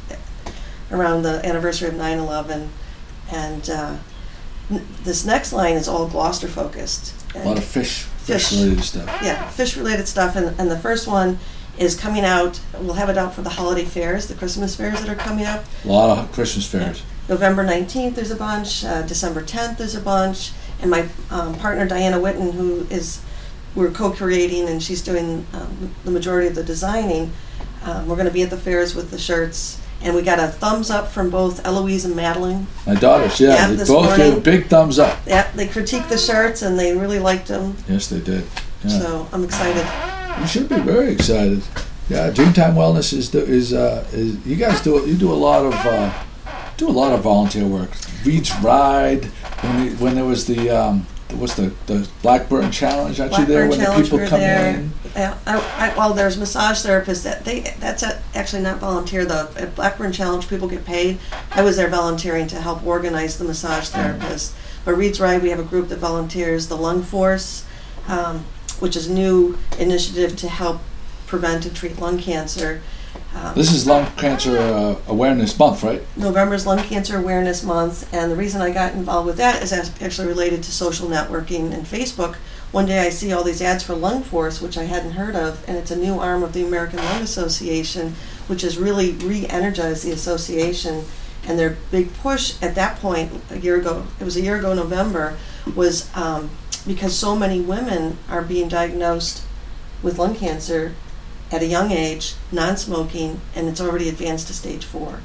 [SPEAKER 4] around the anniversary of nine eleven. And uh, n- this next line is all Gloucester focused.
[SPEAKER 1] A lot of fish,
[SPEAKER 4] Fish.
[SPEAKER 1] fish related stuff.
[SPEAKER 4] Yeah, fish related stuff, and, and the first one is coming out. We'll have it out for the holiday fairs, the Christmas fairs that are coming up.
[SPEAKER 1] A lot of Christmas fairs.
[SPEAKER 4] November nineteenth there's a bunch, uh, December tenth there's a bunch, and my um, partner Diana Witten, who is, we're co-creating and she's doing um, the majority of the designing, um, we're going to be at the fairs with the shirts, and we got a thumbs up from both Eloise and Madeline.
[SPEAKER 1] My daughters, yeah,
[SPEAKER 4] Yeah,
[SPEAKER 1] they
[SPEAKER 4] this
[SPEAKER 1] both gave a
[SPEAKER 4] morning.
[SPEAKER 1] big thumbs up.
[SPEAKER 4] Yeah, they critiqued the shirts and they really liked them,
[SPEAKER 1] Yes, they did. Yeah.
[SPEAKER 4] so I'm excited.
[SPEAKER 1] You should be very excited. Yeah, Dreamtime Wellness is the, is uh is you guys do you do a lot of uh, do a lot of volunteer work. Reed's Ride when the, when there was the um what's the the Blackburn Challenge? Aren't you there
[SPEAKER 4] Blackburn
[SPEAKER 1] when
[SPEAKER 4] Challenge,
[SPEAKER 1] the people
[SPEAKER 4] we were
[SPEAKER 1] come
[SPEAKER 4] there.
[SPEAKER 1] in?
[SPEAKER 4] Yeah, I, I, well, there's massage therapists that they that's a, actually not volunteer though. At Blackburn Challenge, people get paid. I was there volunteering to help organize the massage therapists. But Reed's Ride, we have a group that volunteers. The Lung Force, um, which is a new initiative to help prevent and treat lung cancer. Um,
[SPEAKER 1] This is Lung Cancer uh, Awareness Month, right?
[SPEAKER 4] November's Lung Cancer Awareness Month, and the reason I got involved with that is as- actually related to social networking and Facebook. One day I see all these ads for Lung Force, which I hadn't heard of, and it's a new arm of the American Lung Association, which has really re-energized the association. And their big push at that point, a year ago, it was a year ago November, was um, because so many women are being diagnosed with lung cancer at a young age, non-smoking, and it's already advanced to stage four.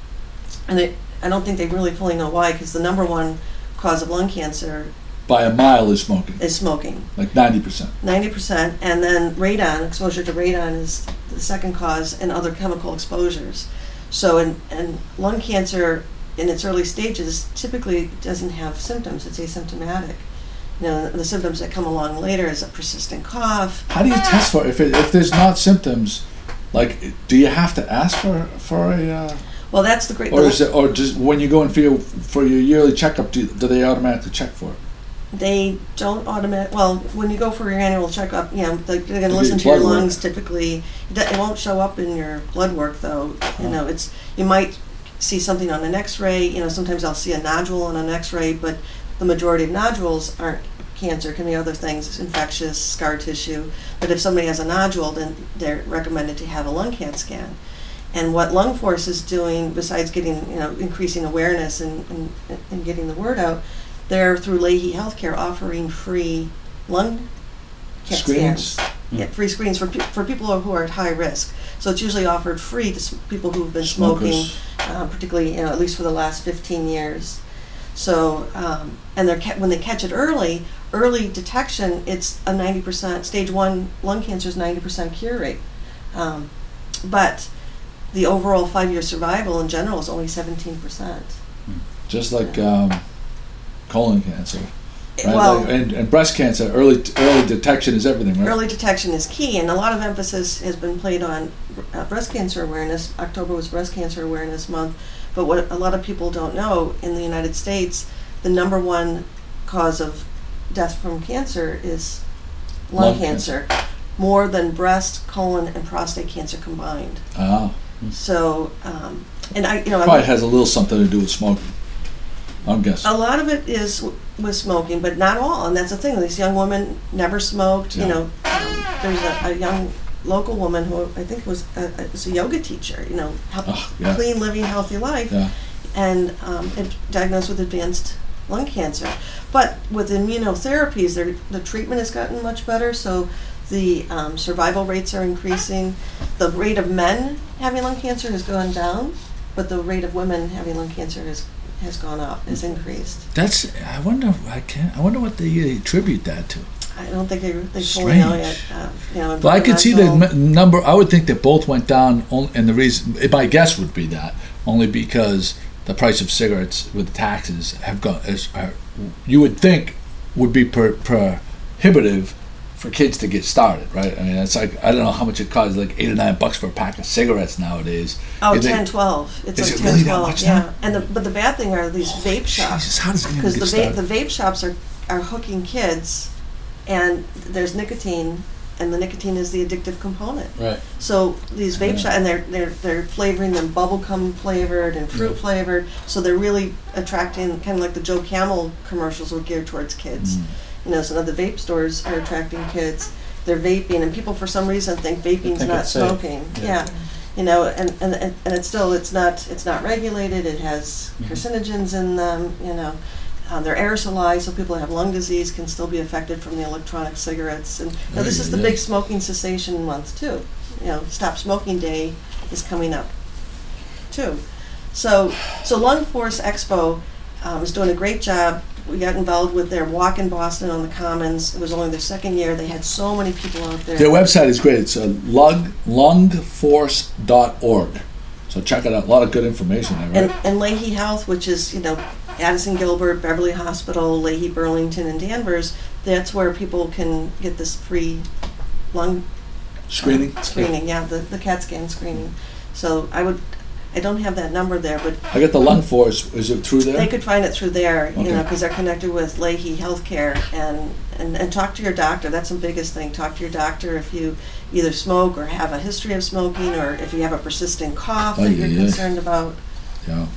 [SPEAKER 4] And they, I don't think they really fully know why, because the number one cause of lung cancer
[SPEAKER 1] By a mile is smoking,
[SPEAKER 4] is smoking,
[SPEAKER 1] like ninety percent.
[SPEAKER 4] ninety percent, and then radon, exposure to radon is the second cause, and other chemical exposures. So, in, and lung cancer in its early stages, typically doesn't have symptoms. It's asymptomatic. You know, the symptoms that come along later is a persistent cough.
[SPEAKER 1] How do you test for it? If, it, if there's not symptoms, like, do you have to ask for for a, uh,
[SPEAKER 4] Well, that's the great.
[SPEAKER 1] or is it, or just when you go in for your for your yearly checkup, do, do they automatically check for it?
[SPEAKER 4] They don't automatic. Well, when you go for your annual checkup, you know, they- they're going to
[SPEAKER 1] Do
[SPEAKER 4] listen
[SPEAKER 1] your
[SPEAKER 4] to your
[SPEAKER 1] blood work.
[SPEAKER 4] lungs. Typically, it do- it won't show up in your blood work, though. You know, it's you might see something on an X-ray. You know, sometimes I'll see a nodule on an X-ray, but the majority of nodules aren't cancer. It can be other things, infectious, scar tissue. But if somebody has a nodule, then they're recommended to have a lung CAT scan. And what Lung Force is doing, besides getting, you know, increasing awareness and, and, and getting the word out, they're through Leahy Healthcare offering free lung CAT
[SPEAKER 1] Screenings?
[SPEAKER 4] scans. Yeah, free screens for pe- for people who are at high risk. So it's usually offered free to s- people who've been smoking,
[SPEAKER 1] Smokers.
[SPEAKER 4] uh, particularly, you know, at least for the last fifteen years. So, um, and they're ca- when they catch it early, early detection, it's a ninety percent, stage one lung cancer is ninety percent cure rate. Um, but the overall five-year survival in general is only seventeen percent.
[SPEAKER 1] Just like um, colon cancer, right?
[SPEAKER 4] Well,
[SPEAKER 1] Like- and, and breast cancer, early early detection is everything, right?
[SPEAKER 4] early detection is key, and a lot of emphasis has been played on uh, breast cancer awareness. October was Breast Cancer Awareness Month, but what a lot of people don't know, in the United States, the number one cause of death from cancer is lung,
[SPEAKER 1] Lung cancer.
[SPEAKER 4] cancer, more than breast, colon, and prostate cancer combined.
[SPEAKER 1] Ah,
[SPEAKER 4] So, um, and I, you know,
[SPEAKER 1] probably
[SPEAKER 4] I,
[SPEAKER 1] has a little something to do with smoking. I'm guessing.
[SPEAKER 4] a lot of it is w- with smoking, but not all. And that's the thing. These young women never smoked.
[SPEAKER 1] Yeah.
[SPEAKER 4] You know, um, there's a, a young local woman who I think was a, was a yoga teacher. You know, help,
[SPEAKER 1] Oh, yeah.
[SPEAKER 4] clean, living, healthy life,
[SPEAKER 1] Yeah.
[SPEAKER 4] and um, and diagnosed with advanced lung cancer. But with immunotherapies, there- the treatment has gotten much better. So the um, survival rates are increasing. The rate of men having lung cancer has gone down, but the rate of women having lung cancer has has gone up, has increased.
[SPEAKER 1] That's. I wonder. I can't. I wonder what they attribute that to.
[SPEAKER 4] I don't think they they fully know yet.
[SPEAKER 1] Strange.
[SPEAKER 4] Uh, you know,
[SPEAKER 1] Well, I could see the
[SPEAKER 4] environmental-
[SPEAKER 1] m- number. I would think that both went down, on, and the reason, my guess would be that only because the price of cigarettes with taxes have gone. Is, are, you would think would be per, prohibitive for kids to get started, right? I mean, it's like I don't know how much it costs, like eight or nine bucks for a pack of cigarettes nowadays.
[SPEAKER 4] Oh,
[SPEAKER 1] You think-
[SPEAKER 4] ten, twelve. It's
[SPEAKER 1] Is
[SPEAKER 4] like
[SPEAKER 1] it
[SPEAKER 4] ten,
[SPEAKER 1] really that
[SPEAKER 4] twelve.
[SPEAKER 1] much
[SPEAKER 4] Yeah,
[SPEAKER 1] now?
[SPEAKER 4] and the but the bad thing are these vape shops.
[SPEAKER 1] Jesus, how does anyone
[SPEAKER 4] Because
[SPEAKER 1] get
[SPEAKER 4] the vape,
[SPEAKER 1] started?
[SPEAKER 4] the vape shops are, are hooking kids, and there's nicotine, and the nicotine is the addictive component.
[SPEAKER 2] Right.
[SPEAKER 4] So these vape
[SPEAKER 1] Yeah.
[SPEAKER 4] shops, and they're they're they're flavoring them bubblegum flavored and fruit
[SPEAKER 1] Yeah.
[SPEAKER 4] flavored. So they're really attracting, kind of like the Joe Camel commercials were geared towards kids.
[SPEAKER 1] Mm.
[SPEAKER 4] You know, so now the vape stores are attracting kids. They're vaping, and people for some reason think vaping's
[SPEAKER 2] think
[SPEAKER 4] not
[SPEAKER 2] it's safe.
[SPEAKER 4] smoking.
[SPEAKER 2] Yeah.
[SPEAKER 4] Yeah. You know, and, and, and and it's still, it's not, it's not regulated, it has
[SPEAKER 2] Mhm.
[SPEAKER 4] carcinogens in them, you know. Um, they're aerosolized, so people who have lung disease can still be affected from the electronic cigarettes. And now this is the
[SPEAKER 1] Ay, ay,
[SPEAKER 4] big
[SPEAKER 1] ay.
[SPEAKER 4] smoking cessation month too. You know, Stop Smoking Day is coming up too. So, so Lung Force Expo um, is doing a great job. We got involved with their walk in Boston on the Commons. It was only their second year. They had so many people out there.
[SPEAKER 1] Their website is great. It's uh, lung, lungforce dot org. So check it out. A lot of good information there,
[SPEAKER 4] And,
[SPEAKER 1] right?
[SPEAKER 4] and Leahy Health, which is, you know, Addison Gilbert, Beverly Hospital, Leahy Burlington, and Danvers, that's where people can get this free lung
[SPEAKER 1] Screening.
[SPEAKER 4] uh, screening, yeah, the, the CAT scan screening. So I would, I don't have that number there, but
[SPEAKER 1] I got the lung force. Is it through there?
[SPEAKER 4] they could find it through there, you know,
[SPEAKER 1] Okay.
[SPEAKER 4] because they're connected with Leahy Healthcare, and, and, and talk to your doctor. That's the biggest thing. Talk to your doctor if you either smoke or have a history of smoking, or if you have a persistent cough that
[SPEAKER 1] Ay,
[SPEAKER 4] you're
[SPEAKER 1] ay, ay.
[SPEAKER 4] concerned about.
[SPEAKER 1] Yeah.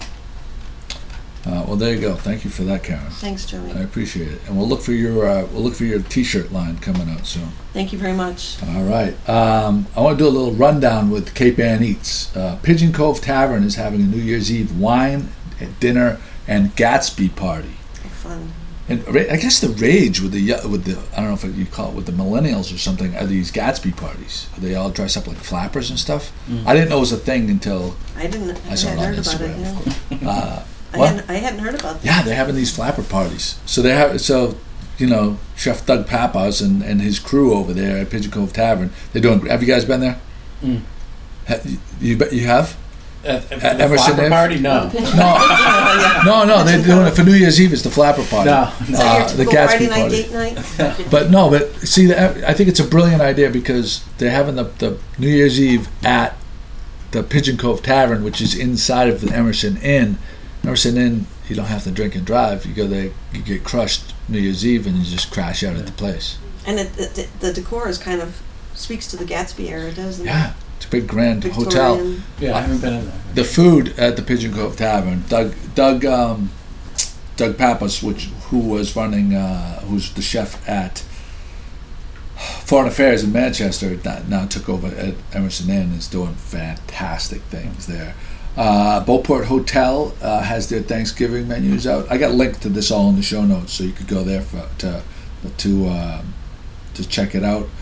[SPEAKER 1] Uh, well, there you go. Thank you for that, Karen.
[SPEAKER 4] Thanks, Joey.
[SPEAKER 1] I appreciate it. And we'll look for your uh, we'll look for your T-shirt line coming out soon.
[SPEAKER 4] Thank you very much.
[SPEAKER 1] All right. Um, I want to do a little rundown with Cape Ann Eats. Uh, Pigeon Cove Tavern is having a New Year's Eve wine, dinner, and Gatsby party.
[SPEAKER 4] Fun.
[SPEAKER 1] And ra- I guess the rage with the yo- with the I don't know if you call it with the millennials or something are these Gatsby parties. They all dress up like flappers and stuff.
[SPEAKER 2] Mm.
[SPEAKER 1] I didn't know it was a thing until
[SPEAKER 4] I didn't. I,
[SPEAKER 1] I saw it
[SPEAKER 4] hadn't
[SPEAKER 1] on
[SPEAKER 4] heard about it.
[SPEAKER 1] Instagram.
[SPEAKER 4] Yeah.
[SPEAKER 1] uh,
[SPEAKER 4] I
[SPEAKER 1] what?
[SPEAKER 4] hadn't. I hadn't heard about that.
[SPEAKER 1] Yeah, they're having these flapper parties. So they have so you know Chef Doug Pappas and, and his crew over there at Pigeon Cove Tavern. They're doing. Have you guys been there?
[SPEAKER 2] Mm.
[SPEAKER 1] Ha- you you, bet you have?
[SPEAKER 2] At, at
[SPEAKER 1] At
[SPEAKER 2] the
[SPEAKER 1] Emerson
[SPEAKER 2] flapper
[SPEAKER 1] Ave?
[SPEAKER 2] party? No.
[SPEAKER 1] No,
[SPEAKER 4] Yeah.
[SPEAKER 1] no, no. They're doing it for New Year's Eve. It's the flapper party.
[SPEAKER 2] No, no.
[SPEAKER 4] So
[SPEAKER 1] Uh,
[SPEAKER 4] your
[SPEAKER 1] the
[SPEAKER 4] typical
[SPEAKER 1] Gatsby
[SPEAKER 4] Friday night,
[SPEAKER 1] party.
[SPEAKER 4] date night?
[SPEAKER 1] But no, but see, the- I think it's a brilliant idea because they're having the, the New Year's Eve at the Pigeon Cove Tavern, which is inside of the Emerson Inn. Emerson Inn, you don't have to drink and drive. You go there, you get crushed New Year's Eve, and you just crash out at the place.
[SPEAKER 4] And it, it, the decor is kind of speaks to the Gatsby era, doesn't it?
[SPEAKER 1] Yeah, it's a big grand hotel.
[SPEAKER 4] Victorian.
[SPEAKER 2] Yeah, I haven't been in there.
[SPEAKER 1] The food at the Pigeon Cove Tavern, Doug Doug um, Doug Pappas, which who was running, uh, who's the chef at Foreign Affairs in Manchester, now, now took over at Emerson Inn, is doing fantastic things there. Uh, Beauport Hotel uh, has their Thanksgiving menus out. I got linked to this all in the show notes, so you could go there for, to to um, to check it out.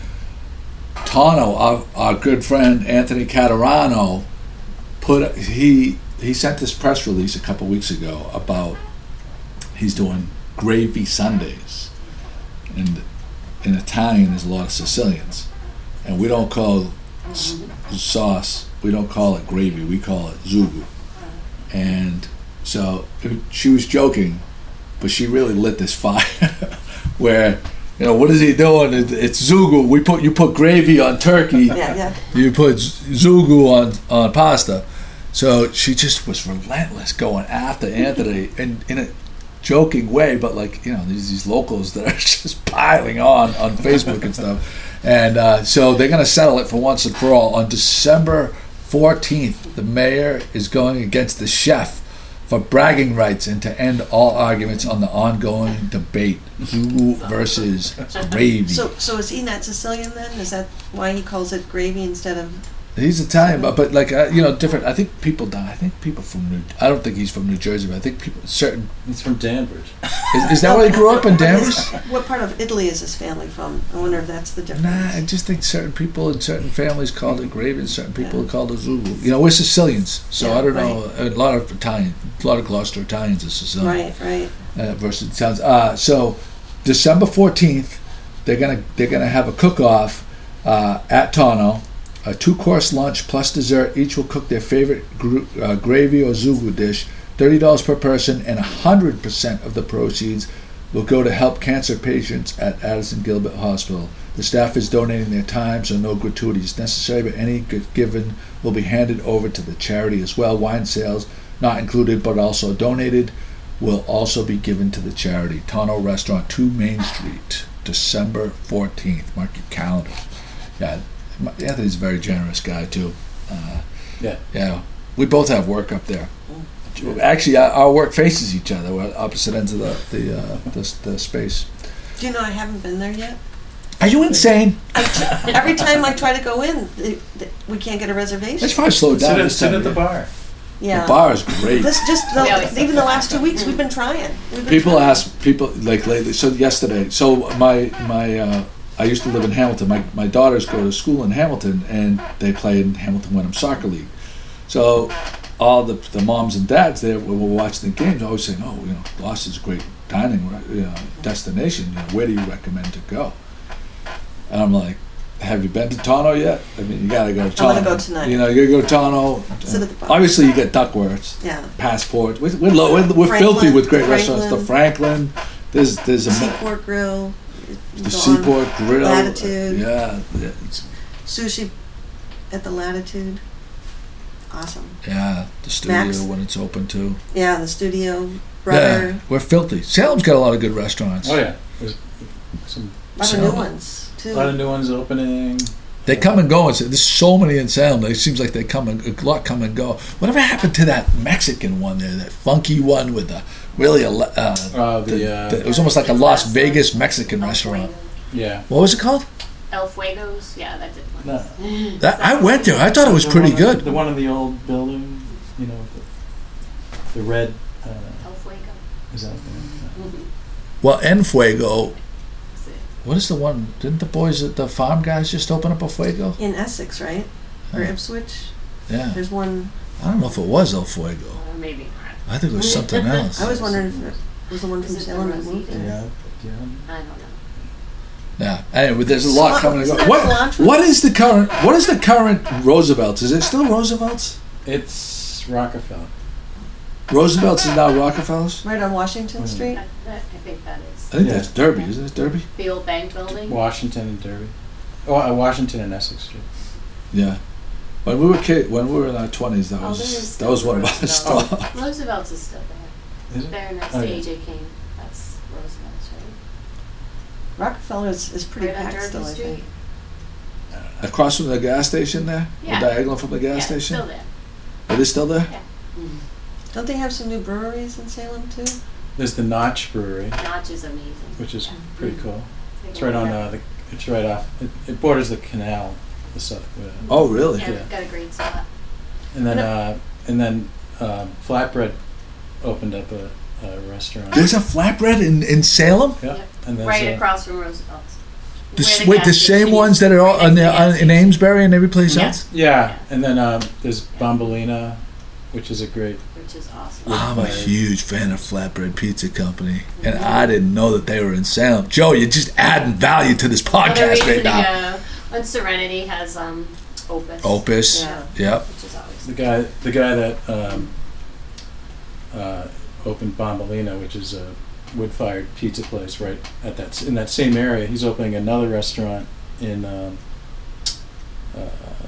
[SPEAKER 1] Tano, our, our good friend Anthony Catarano, put he he sent this press release a couple weeks ago about he's doing gravy Sundays, and in Italian there's a lot of Sicilians, and we don't call s- sauce, we don't call it gravy, we call it zugu. And so she was joking, but she really lit this fire where, you know, what is he doing? It- It's zugu. We put you put gravy on turkey.
[SPEAKER 4] Yeah, yeah.
[SPEAKER 1] You put zugu on on pasta. So she just was relentless going after Anthony in in a joking way, but like, you know, these these locals that are just piling on on Facebook and stuff. And uh, so they're going to settle it for once and for all. On December fourteenth, the mayor is going against the chef for bragging rights and to end all arguments on the ongoing debate, zugu versus gravy.
[SPEAKER 4] So, so is he not Sicilian then? Is that why he calls it gravy instead of?
[SPEAKER 1] He's Italian, but, but like, uh, you know, different. I think people down. I think people from New. I don't think he's from New Jersey, but I think people certain.
[SPEAKER 2] He's from Danvers.
[SPEAKER 1] Is, is that where he grew up in Danvers?
[SPEAKER 4] What part of Italy is his family from? I wonder if that's the difference.
[SPEAKER 1] Nah, I just think certain people in certain families called it gravy, and certain people called it zugu. You know, we're Sicilians, so
[SPEAKER 4] Yeah,
[SPEAKER 1] I don't know. A lot of Italian, a lot of Gloucester Italians are Sicilian.
[SPEAKER 4] Right, right.
[SPEAKER 1] uh, versus Italians. Uh, so December fourteenth, they're gonna they're gonna have a cook-off uh, at Tano, a two-course lunch plus dessert. Each will cook their favorite gr- uh, gravy or zugu dish. Thirty dollars per person, and a hundred percent of the proceeds will go to help cancer patients at Addison Gilbert Hospital. The staff is donating their time, so no gratuity is necessary, but any g- given will be handed over to the charity as well. Wine sales, not included, but also donated, will also be given to the charity. Tano Restaurant, two Main Street, December fourteenth. Mark your calendar. Yeah, Anthony's a very generous guy, too. Uh,
[SPEAKER 2] Yeah.
[SPEAKER 1] yeah, we both have work up there. Actually, our our work faces each other. We're opposite ends of the the, uh, the, the space.
[SPEAKER 4] Do you know I haven't been there yet?
[SPEAKER 1] Are you insane?
[SPEAKER 4] Every time I try to go in, th- th- we can't get a reservation.
[SPEAKER 1] Let's probably slow down
[SPEAKER 2] Sit, at,
[SPEAKER 1] this
[SPEAKER 2] sit
[SPEAKER 1] time
[SPEAKER 2] at
[SPEAKER 1] of
[SPEAKER 2] the
[SPEAKER 1] year.
[SPEAKER 2] bar.
[SPEAKER 4] Yeah.
[SPEAKER 1] The bar is great.
[SPEAKER 4] This just
[SPEAKER 3] We always
[SPEAKER 4] the,
[SPEAKER 3] say
[SPEAKER 4] even the
[SPEAKER 3] that.
[SPEAKER 4] last two weeks we've been trying. We've been
[SPEAKER 1] People
[SPEAKER 4] trying.
[SPEAKER 1] ask people like lately. So yesterday, so my my uh, I used to live in Hamilton. My my daughters go to school in Hamilton, and they play in Hamilton Wenham Soccer League. So all the the moms and dads there were, were watching the games. Always saying, "Oh, you know, Gloucester's a great dining you know, destination. You know, where do you recommend to go?" And I'm like, "Have you been to Tano yet? I mean, you gotta go to Tano.
[SPEAKER 4] I'm gonna go tonight.
[SPEAKER 1] You know, you gotta go to Tano.
[SPEAKER 4] Sit at the bar.
[SPEAKER 1] Obviously, you get Duckworths,
[SPEAKER 4] Yeah.
[SPEAKER 1] Passport. We're we're, low, we're, we're
[SPEAKER 4] Franklin,
[SPEAKER 1] filthy with great
[SPEAKER 4] the
[SPEAKER 1] restaurants. The Franklin. There's there's a
[SPEAKER 4] Seaport Grill.
[SPEAKER 1] the
[SPEAKER 4] go on
[SPEAKER 1] Seaport Grill.
[SPEAKER 4] Latitude.
[SPEAKER 1] Yeah, yeah, it's-
[SPEAKER 4] Sushi at the Latitude. Awesome.
[SPEAKER 1] yeah. The studio
[SPEAKER 4] Max.
[SPEAKER 1] when it's open too.
[SPEAKER 4] Yeah, the studio. Brother.
[SPEAKER 1] Yeah, we're filthy. Salem's got a lot of good restaurants.
[SPEAKER 2] Oh yeah. There's some
[SPEAKER 4] A lot of
[SPEAKER 1] So-
[SPEAKER 4] new ones
[SPEAKER 2] a
[SPEAKER 4] too.
[SPEAKER 2] lot of new ones opening.
[SPEAKER 1] They come and go. And there's so many in Salem. It seems like they come and a lot come and go. Whatever happened to that Mexican one there? That funky one with the really a uh,
[SPEAKER 2] Uh, the,
[SPEAKER 1] the-
[SPEAKER 2] uh,
[SPEAKER 1] the- it was almost like a Las Vegas Mexican restaurant.
[SPEAKER 2] Yeah.
[SPEAKER 1] What was it called?
[SPEAKER 3] El Fuegos, yeah, that did one.
[SPEAKER 2] No.
[SPEAKER 1] That, I went there. I thought it was
[SPEAKER 2] The
[SPEAKER 1] pretty
[SPEAKER 2] one-
[SPEAKER 1] good.
[SPEAKER 2] The one in the old building, you know, the, the red. Uh,
[SPEAKER 3] El Fuego.
[SPEAKER 2] is that the name?
[SPEAKER 1] Well, En Fuego.
[SPEAKER 3] That's it.
[SPEAKER 1] What is the one? Didn't the boys at the farm guys just open up a Fuego?
[SPEAKER 4] In Essex, right? Or
[SPEAKER 1] Yeah.
[SPEAKER 4] Ipswich.
[SPEAKER 1] Yeah.
[SPEAKER 4] There's one.
[SPEAKER 1] I don't know if it was El Fuego.
[SPEAKER 3] Or maybe not.
[SPEAKER 1] I think it was something else.
[SPEAKER 4] I was wondering if it was the one from
[SPEAKER 3] Is it the
[SPEAKER 4] Salem that
[SPEAKER 3] Rosita?
[SPEAKER 4] moved there.
[SPEAKER 2] Yeah. Yeah.
[SPEAKER 3] I don't know.
[SPEAKER 1] Yeah. Anyway, there's a lot
[SPEAKER 4] Cilantro-
[SPEAKER 1] coming and
[SPEAKER 4] isn't
[SPEAKER 1] going.
[SPEAKER 4] that
[SPEAKER 1] What,
[SPEAKER 4] cilantro?
[SPEAKER 1] what is the current? What is the current Roosevelt's? Is it still Roosevelt's?
[SPEAKER 2] It's Rockefeller.
[SPEAKER 1] Roosevelt's is now Rockefeller's?
[SPEAKER 4] Right on Washington
[SPEAKER 2] Mm.
[SPEAKER 4] Street?
[SPEAKER 3] I, that, I think that is
[SPEAKER 1] I think
[SPEAKER 2] Yeah.
[SPEAKER 1] that's Derby, isn't it Derby?
[SPEAKER 3] the old bank building.
[SPEAKER 2] Washington and Derby. Oh, uh, Washington and Essex Street.
[SPEAKER 1] Yeah. When we were kid, when we were in our twenties, that
[SPEAKER 3] Oh,
[SPEAKER 1] was
[SPEAKER 3] there is
[SPEAKER 1] that
[SPEAKER 3] still
[SPEAKER 1] was one of our
[SPEAKER 3] Roosevelt.
[SPEAKER 1] stops.
[SPEAKER 3] Roosevelt's is still there.
[SPEAKER 2] Is it?
[SPEAKER 3] There next
[SPEAKER 2] Oh,
[SPEAKER 3] to
[SPEAKER 2] yeah.
[SPEAKER 3] A J King. That's Roosevelt's, right?
[SPEAKER 4] Rockefeller is, is pretty
[SPEAKER 3] Right on
[SPEAKER 4] packed
[SPEAKER 3] Derby
[SPEAKER 4] still, I
[SPEAKER 3] Street.
[SPEAKER 4] think.
[SPEAKER 1] Across from the gas station there,
[SPEAKER 3] Yeah.
[SPEAKER 1] the diagonal from the gas
[SPEAKER 3] yeah,
[SPEAKER 1] station.
[SPEAKER 3] It's still there.
[SPEAKER 1] It is still there.
[SPEAKER 3] Yeah.
[SPEAKER 4] Don't they have some new breweries in Salem too?
[SPEAKER 2] There's the Notch Brewery,
[SPEAKER 3] Notch is amazing.
[SPEAKER 2] which is
[SPEAKER 3] Yeah.
[SPEAKER 2] pretty cool.
[SPEAKER 3] They
[SPEAKER 2] It's
[SPEAKER 3] go
[SPEAKER 2] right on
[SPEAKER 3] there.
[SPEAKER 2] uh, the. It's right off. It, it borders the canal, the stuff. Uh,
[SPEAKER 1] Oh, really?
[SPEAKER 3] Yeah,
[SPEAKER 2] Yeah.
[SPEAKER 3] got a great spot.
[SPEAKER 2] and then uh, and then um, Flatbread opened up a, a restaurant.
[SPEAKER 1] There's a flatbread in, in Salem.
[SPEAKER 2] Yeah.
[SPEAKER 3] Yep.
[SPEAKER 2] And there's
[SPEAKER 3] Right
[SPEAKER 2] a,
[SPEAKER 3] across from Roosevelt's.
[SPEAKER 1] The,
[SPEAKER 3] Where
[SPEAKER 1] s-
[SPEAKER 3] the
[SPEAKER 1] wait,
[SPEAKER 3] gas
[SPEAKER 1] the same
[SPEAKER 3] station
[SPEAKER 1] ones
[SPEAKER 3] is,
[SPEAKER 1] that are all
[SPEAKER 3] right
[SPEAKER 1] on
[SPEAKER 3] next
[SPEAKER 1] the,
[SPEAKER 3] to gas
[SPEAKER 1] on, in
[SPEAKER 3] station.
[SPEAKER 1] Amesbury and every place
[SPEAKER 3] Yeah.
[SPEAKER 1] else.
[SPEAKER 2] Yeah, and then um, there's Bombolina, which is a great.
[SPEAKER 3] Which is awesome.
[SPEAKER 1] I'm a
[SPEAKER 2] Right.
[SPEAKER 1] huge fan of Flatbread Pizza Company, and I didn't know that they were in Salem. Joe, you're just adding value to this
[SPEAKER 3] Another
[SPEAKER 1] podcast
[SPEAKER 3] reason
[SPEAKER 1] right
[SPEAKER 3] to
[SPEAKER 1] now.
[SPEAKER 3] go. And Serenity has um, Opus.
[SPEAKER 1] Opus,
[SPEAKER 4] Yeah.
[SPEAKER 1] yep.
[SPEAKER 3] Which is always
[SPEAKER 2] The guy, the guy that um, uh, opened Bombolina, which is a wood-fired pizza place right at that s- in that same area. He's opening another restaurant in. Um, um,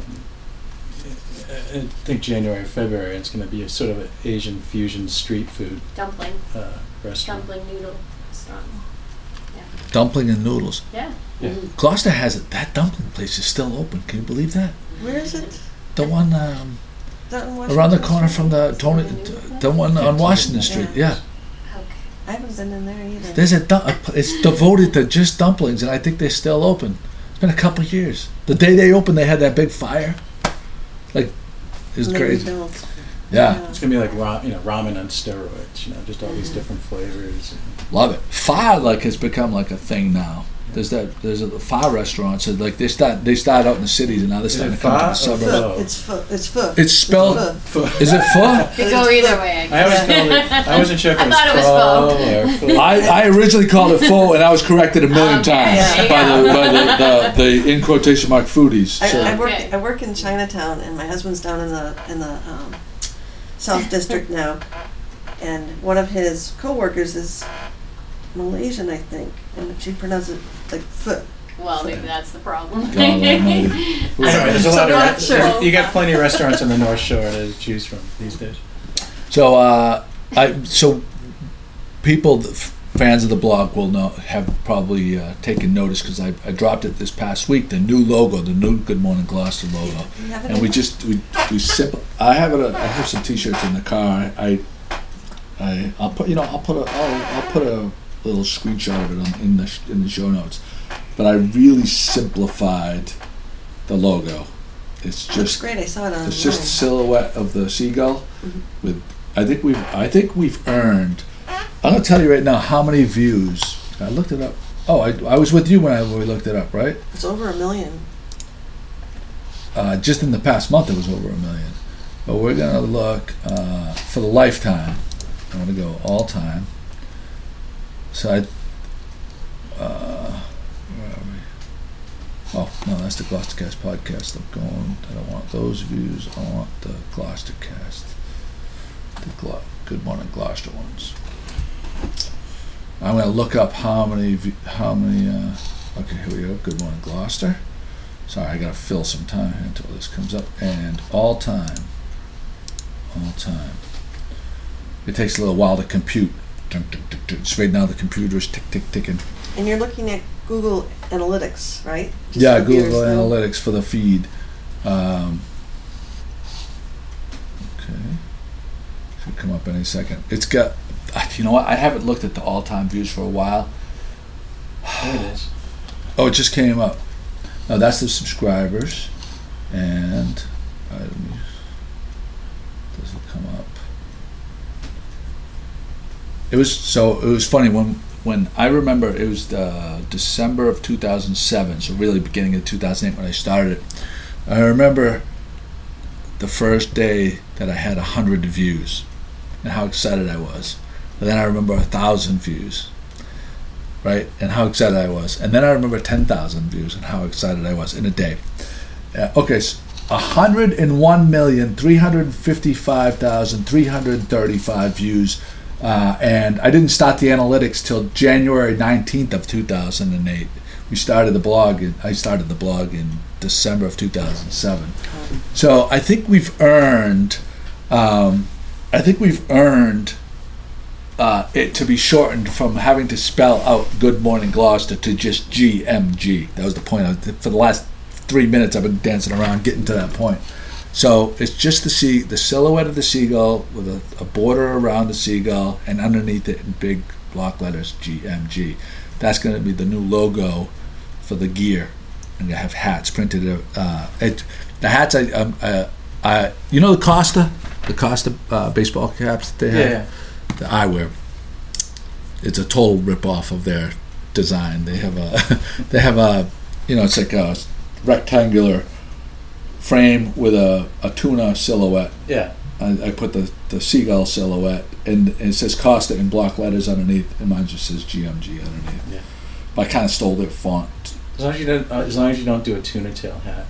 [SPEAKER 2] I I think January or February. It's going to be a sort of an Asian fusion street food
[SPEAKER 3] dumpling,
[SPEAKER 2] uh, restaurant.
[SPEAKER 3] dumpling noodle restaurant. Yeah.
[SPEAKER 1] Dumpling and noodles.
[SPEAKER 3] Yeah.
[SPEAKER 2] Yeah.
[SPEAKER 3] Mm.
[SPEAKER 1] Gloucester has it. That dumpling place is still open. Can you believe that?
[SPEAKER 4] Where is it?
[SPEAKER 1] The one um,
[SPEAKER 4] Is that in Washington
[SPEAKER 1] around the corner
[SPEAKER 4] Street?
[SPEAKER 1] from the Tony, the one on Washington Street. Yeah.
[SPEAKER 3] Okay.
[SPEAKER 4] I haven't been in there either.
[SPEAKER 1] There's a, du- a pl- it's devoted to just dumplings, and I think they're still open. It's been a couple of years. The day they opened, they had that big fire. Like, it was
[SPEAKER 4] And they
[SPEAKER 1] crazy.
[SPEAKER 4] rebuilt.
[SPEAKER 1] Yeah,
[SPEAKER 2] It's gonna be like ra- you know ramen on steroids. You know, just all these different flavors.
[SPEAKER 1] love it. Pho like has become like a thing now. There's that. There's a pho restaurants. So like they start. They start out in the cities, and now they're
[SPEAKER 2] Is
[SPEAKER 1] starting
[SPEAKER 2] it
[SPEAKER 1] to come to the
[SPEAKER 2] pho or
[SPEAKER 1] suburbs.
[SPEAKER 2] pho?
[SPEAKER 4] Pho. It's pho. It's pho.
[SPEAKER 1] It's spelled.
[SPEAKER 4] Pho.
[SPEAKER 1] Is it pho?
[SPEAKER 3] Could go either way. I
[SPEAKER 2] I always
[SPEAKER 3] guess.
[SPEAKER 2] called it. I wasn't sure if it
[SPEAKER 3] I
[SPEAKER 2] was
[SPEAKER 3] thought it was
[SPEAKER 2] pho or pho.
[SPEAKER 1] I, I originally called it pho, and I was corrected a million
[SPEAKER 3] Okay,
[SPEAKER 1] times
[SPEAKER 3] there you
[SPEAKER 1] by the
[SPEAKER 3] go.
[SPEAKER 1] by the, the, the in quotation mark foodies.
[SPEAKER 4] I,
[SPEAKER 1] So
[SPEAKER 4] I work.
[SPEAKER 3] Okay.
[SPEAKER 4] I work in Chinatown, and my husband's down in the in the um, South District now, and one of his coworkers is Malaysian, I think, and she pronounces it like pho.
[SPEAKER 3] Well, maybe that's the problem.
[SPEAKER 1] God almighty.
[SPEAKER 2] Anyway, there's a
[SPEAKER 4] So
[SPEAKER 2] lot of
[SPEAKER 4] not
[SPEAKER 2] re-
[SPEAKER 4] sure.
[SPEAKER 2] you got plenty of restaurants on the North Shore to choose from these days.
[SPEAKER 1] So, uh, I so people, th- fans of the blog will know have probably uh, taken notice because I, I dropped it this past week. The new logo, the new Good Morning Gloucester logo,
[SPEAKER 4] You have it
[SPEAKER 1] and
[SPEAKER 4] in
[SPEAKER 1] we
[SPEAKER 4] there?
[SPEAKER 1] just we we simple. I have it. uh, I have some T-shirts in the car. I, I I'll put you know I'll put a I'll, I'll put a little screenshot of it on, in the sh- in the show notes. But I really simplified the logo. It's
[SPEAKER 4] Looks
[SPEAKER 1] just
[SPEAKER 4] great. I saw it on.
[SPEAKER 1] it's just a silhouette of the seagull
[SPEAKER 4] Mhm.
[SPEAKER 1] with I think we've I think we've earned I'm gonna tell you right now how many views. I looked it up. Oh, I, I was with you when, I, when we looked it up, right?
[SPEAKER 4] It's over a million.
[SPEAKER 1] Uh, just in the past month it was over a million. But we're gonna look uh, for the lifetime. I'm gonna go all time. So I uh, where are we? Oh no, that's the Gloucestercast podcast. I'm going. I don't want those views. I want the Gloucestercast. The Glo- Good Morning Gloucester ones. I'm going to look up how many, v- how many, uh, okay, here we go, Good Morning Gloucester. Sorry, I got to fill some time here until this comes up. And all time, all time. It takes a little while to compute. Dun, dun, dun, dun. So right now the computer is tick, tick, ticking.
[SPEAKER 4] And you're looking at Google Analytics, right? Just
[SPEAKER 1] Yeah,
[SPEAKER 4] for viewers
[SPEAKER 1] Google
[SPEAKER 4] to know.
[SPEAKER 1] Analytics for the feed. Um, okay. Should come up any second. It's got, uh, you know what? I haven't looked at the all-time views for a while.
[SPEAKER 2] There it is.
[SPEAKER 1] Oh, it just came up. No, that's the subscribers. And uh, let me- does it come up? It was so. It was funny when when I remember it was uh, December of two thousand seven. So really beginning of two thousand eight when I started it. I remember the first day that I had a hundred views and how excited I was. And then I remember a thousand views. Right, and how excited I was, and then I remember ten thousand views and how excited I was in a day. Uh, okay, so one hundred one million three hundred fifty-five thousand three hundred thirty-five views, uh, and I didn't start the analytics till January nineteenth of two thousand eight. We started the blog. In, I started the blog in December of two thousand seven. So I think we've earned. Um, I think we've earned uh, it to be shortened from having to spell out Good Morning Gloucester to just G M G. That was the point. I, for the last three minutes, I've been dancing around getting to that point. So it's just to see the silhouette of the seagull with a, a border around the seagull, and underneath it in big block letters G M G. That's going to be the new logo for the gear. I'm going to have hats printed. Uh, it, the hats, I, um, uh, I, you know the Costa? The Costa uh, baseball caps that they have?
[SPEAKER 2] Yeah.
[SPEAKER 1] That I wear. It's a total rip-off of their design. They have a, they have a, you know, it's like a rectangular frame with a, a tuna silhouette.
[SPEAKER 2] Yeah.
[SPEAKER 1] I, I put the, the seagull silhouette, and it says Costa in block letters underneath, and mine just says G M G underneath.
[SPEAKER 2] Yeah.
[SPEAKER 1] But I kind of stole their font.
[SPEAKER 2] As long as you don't, uh, as long as you don't do a tuna tail hat,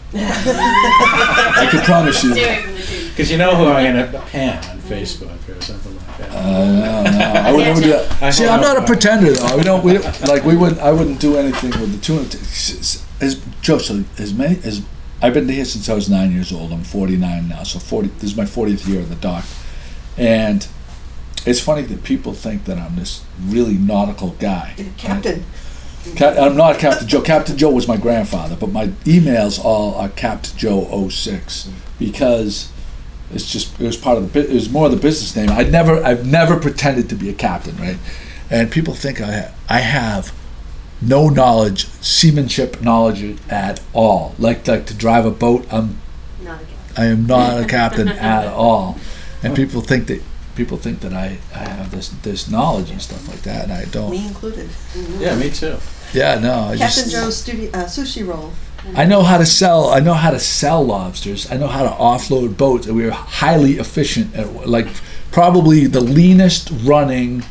[SPEAKER 1] I can promise you.
[SPEAKER 3] Steering from the tube.
[SPEAKER 2] because you know who I'm gonna pan on Facebook or something like that.
[SPEAKER 1] Uh, no, no, I would never do that.
[SPEAKER 2] I
[SPEAKER 1] See,
[SPEAKER 2] hold
[SPEAKER 1] I'm not
[SPEAKER 2] up,
[SPEAKER 1] a
[SPEAKER 2] uh,
[SPEAKER 1] pretender though. We don't, we like we wouldn't. I wouldn't do anything with the tuna. T- as Joe, so as many as I've been here since I was nine years old. I'm forty-nine now, so forty. This is my fortieth year at the dock, and it's funny that people think that I'm this really nautical guy.
[SPEAKER 4] Captain.
[SPEAKER 1] Cap- I'm not Captain Joe. Captain Joe was my grandfather, but my emails all are Captain Joe oh six because it's just it was part of the bu- it was more the business name. I never I've never pretended to be a captain, right? And people think I ha- I have no knowledge, seamanship knowledge at all. Like like to drive a boat, I'm
[SPEAKER 3] Not again.
[SPEAKER 1] I am not a captain at all. And people think that people think that I, I have this this knowledge and stuff like that, and I don't.
[SPEAKER 4] Me included.
[SPEAKER 2] Yeah, me too.
[SPEAKER 1] Yeah, no. I
[SPEAKER 4] Captain
[SPEAKER 1] just,
[SPEAKER 4] Joe's studio, uh, sushi roll.
[SPEAKER 1] I know how to sell. I know how to sell lobsters. I know how to offload boats, and we are highly efficient. At, like probably the leanest running,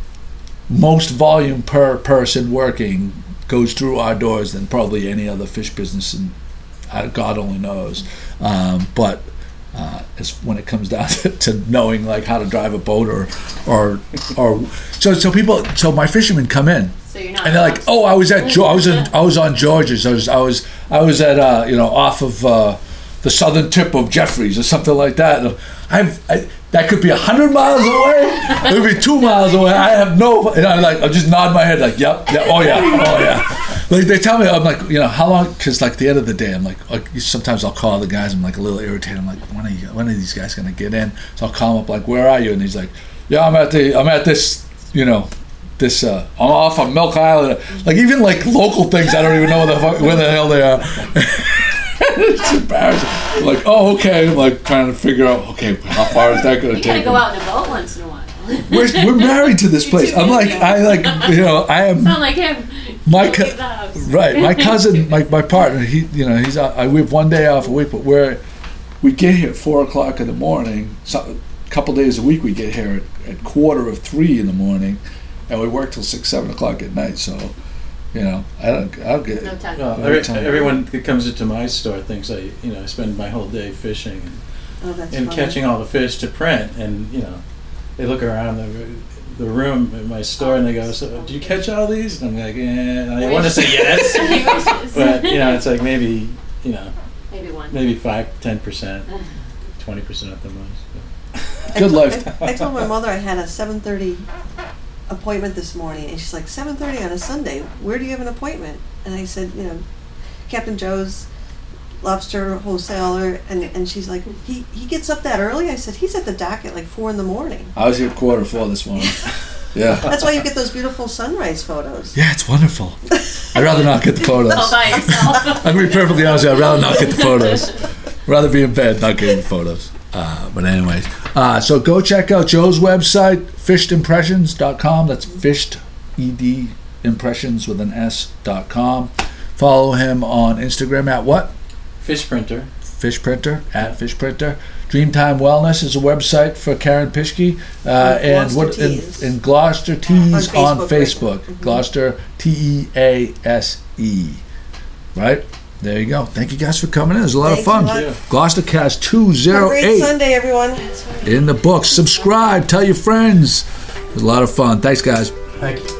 [SPEAKER 1] most volume per person working goes through our doors than probably any other fish business, and uh, God only knows. Um, but uh, it's when it comes down to, to knowing like how to drive a boat or or or so so people so my fishermen come in.
[SPEAKER 3] So you're not.
[SPEAKER 1] And they're like, "Oh, I was at, Jo- I was in, I was on George's. I was, I was, I was at, uh, you know, off of uh, the southern tip of Jeffries or something like that." And I've, I, that could be a hundred miles away. It could be two miles away. I have no, and I'm like, I just nod my head, like, "Yep, yeah, oh yeah, oh yeah." Like they tell me, I'm like, you know, how long? Because like the end of the day, I'm like, like, sometimes I'll call the guys. I'm like a little irritated. I'm like, when are you, when are these guys gonna get in? So I'll call him up, like, "Where are you?" And he's like, "Yeah, I'm at the, I'm at this, you know." This uh, I'm off on Milk Island. Like even like local things, I don't even know where the fuck, where the hell they are. It's embarrassing. I'm like, oh okay. I'm like trying to figure out, okay, how far is that going to
[SPEAKER 3] You
[SPEAKER 1] take?
[SPEAKER 3] gotta go
[SPEAKER 1] me?
[SPEAKER 3] out in a boat once in a while.
[SPEAKER 1] We're, we're married to this place. I'm like, I like, you know, I am
[SPEAKER 3] Sound like him.
[SPEAKER 1] my
[SPEAKER 3] Don't
[SPEAKER 1] co-
[SPEAKER 3] leave the house.
[SPEAKER 1] right. My cousin, my my partner. He, you know, he's out, I we have one day off a week, but we're we get here at four o'clock in the morning. So, a couple days a week we get here at, at quarter of three in the morning. And we work till six, seven o'clock at night. So, you know, I don't, I don't get.
[SPEAKER 3] No time.
[SPEAKER 2] Well,
[SPEAKER 1] No
[SPEAKER 2] every,
[SPEAKER 1] time.
[SPEAKER 2] everyone that comes into my store thinks I, you know, I spend my whole day fishing and,
[SPEAKER 4] Oh, that's
[SPEAKER 2] and
[SPEAKER 4] funny.
[SPEAKER 2] catching all the fish to print. And you know, they look around the the room in my store and they go, "So, do you catch all these?" And I'm like, "Yeah." I want to say yes, but you know, it's like maybe, you know,
[SPEAKER 3] Maybe one.
[SPEAKER 2] maybe five, ten percent, twenty percent at the most. But.
[SPEAKER 4] I
[SPEAKER 1] Good
[SPEAKER 4] told-
[SPEAKER 1] life.
[SPEAKER 4] I, I told my mother I had a seven thirty appointment this morning, and she's like, seven thirty on a Sunday? Where do you have an appointment? And I said, you know, Captain Joe's lobster wholesaler, and and she's like, he he gets up that early? I said, he's at the dock at like four in the morning.
[SPEAKER 1] I was here at quarter four this morning. Yeah.
[SPEAKER 4] That's why you get those beautiful sunrise photos.
[SPEAKER 1] Yeah, it's wonderful. I'd rather not get the photos.
[SPEAKER 3] All by yourself.
[SPEAKER 1] I'm gonna be perfectly honest with you, I'd rather not get the photos. Rather be in bed, not getting the photos. Uh, but anyways, uh, so go check out Joe's website, fished impressions dot com. That's fished, E D, impressions with an S, dot com. Follow him on Instagram at what?
[SPEAKER 2] Fish printer.
[SPEAKER 1] Fish Printer, at Fish Printer. Dreamtime Wellness is a website for Karen Pischke. Uh, and
[SPEAKER 4] Gloucester
[SPEAKER 1] what in,
[SPEAKER 4] Teas.
[SPEAKER 1] in Gloucester Teas
[SPEAKER 4] On
[SPEAKER 1] on
[SPEAKER 4] Facebook,
[SPEAKER 1] Facebook.
[SPEAKER 4] right. Mhm.
[SPEAKER 1] Gloucester T E A S E. Right? There you go. Thank you guys for coming in. It was a lot
[SPEAKER 4] Thanks
[SPEAKER 1] of fun.
[SPEAKER 4] a lot.
[SPEAKER 2] Yeah.
[SPEAKER 1] Gloucestercast two
[SPEAKER 4] Have a
[SPEAKER 1] oh
[SPEAKER 4] great
[SPEAKER 1] eight
[SPEAKER 4] Sunday, everyone.
[SPEAKER 1] in the books. Subscribe. Tell your friends. It was a lot of fun. Thanks, guys.
[SPEAKER 2] Thank you.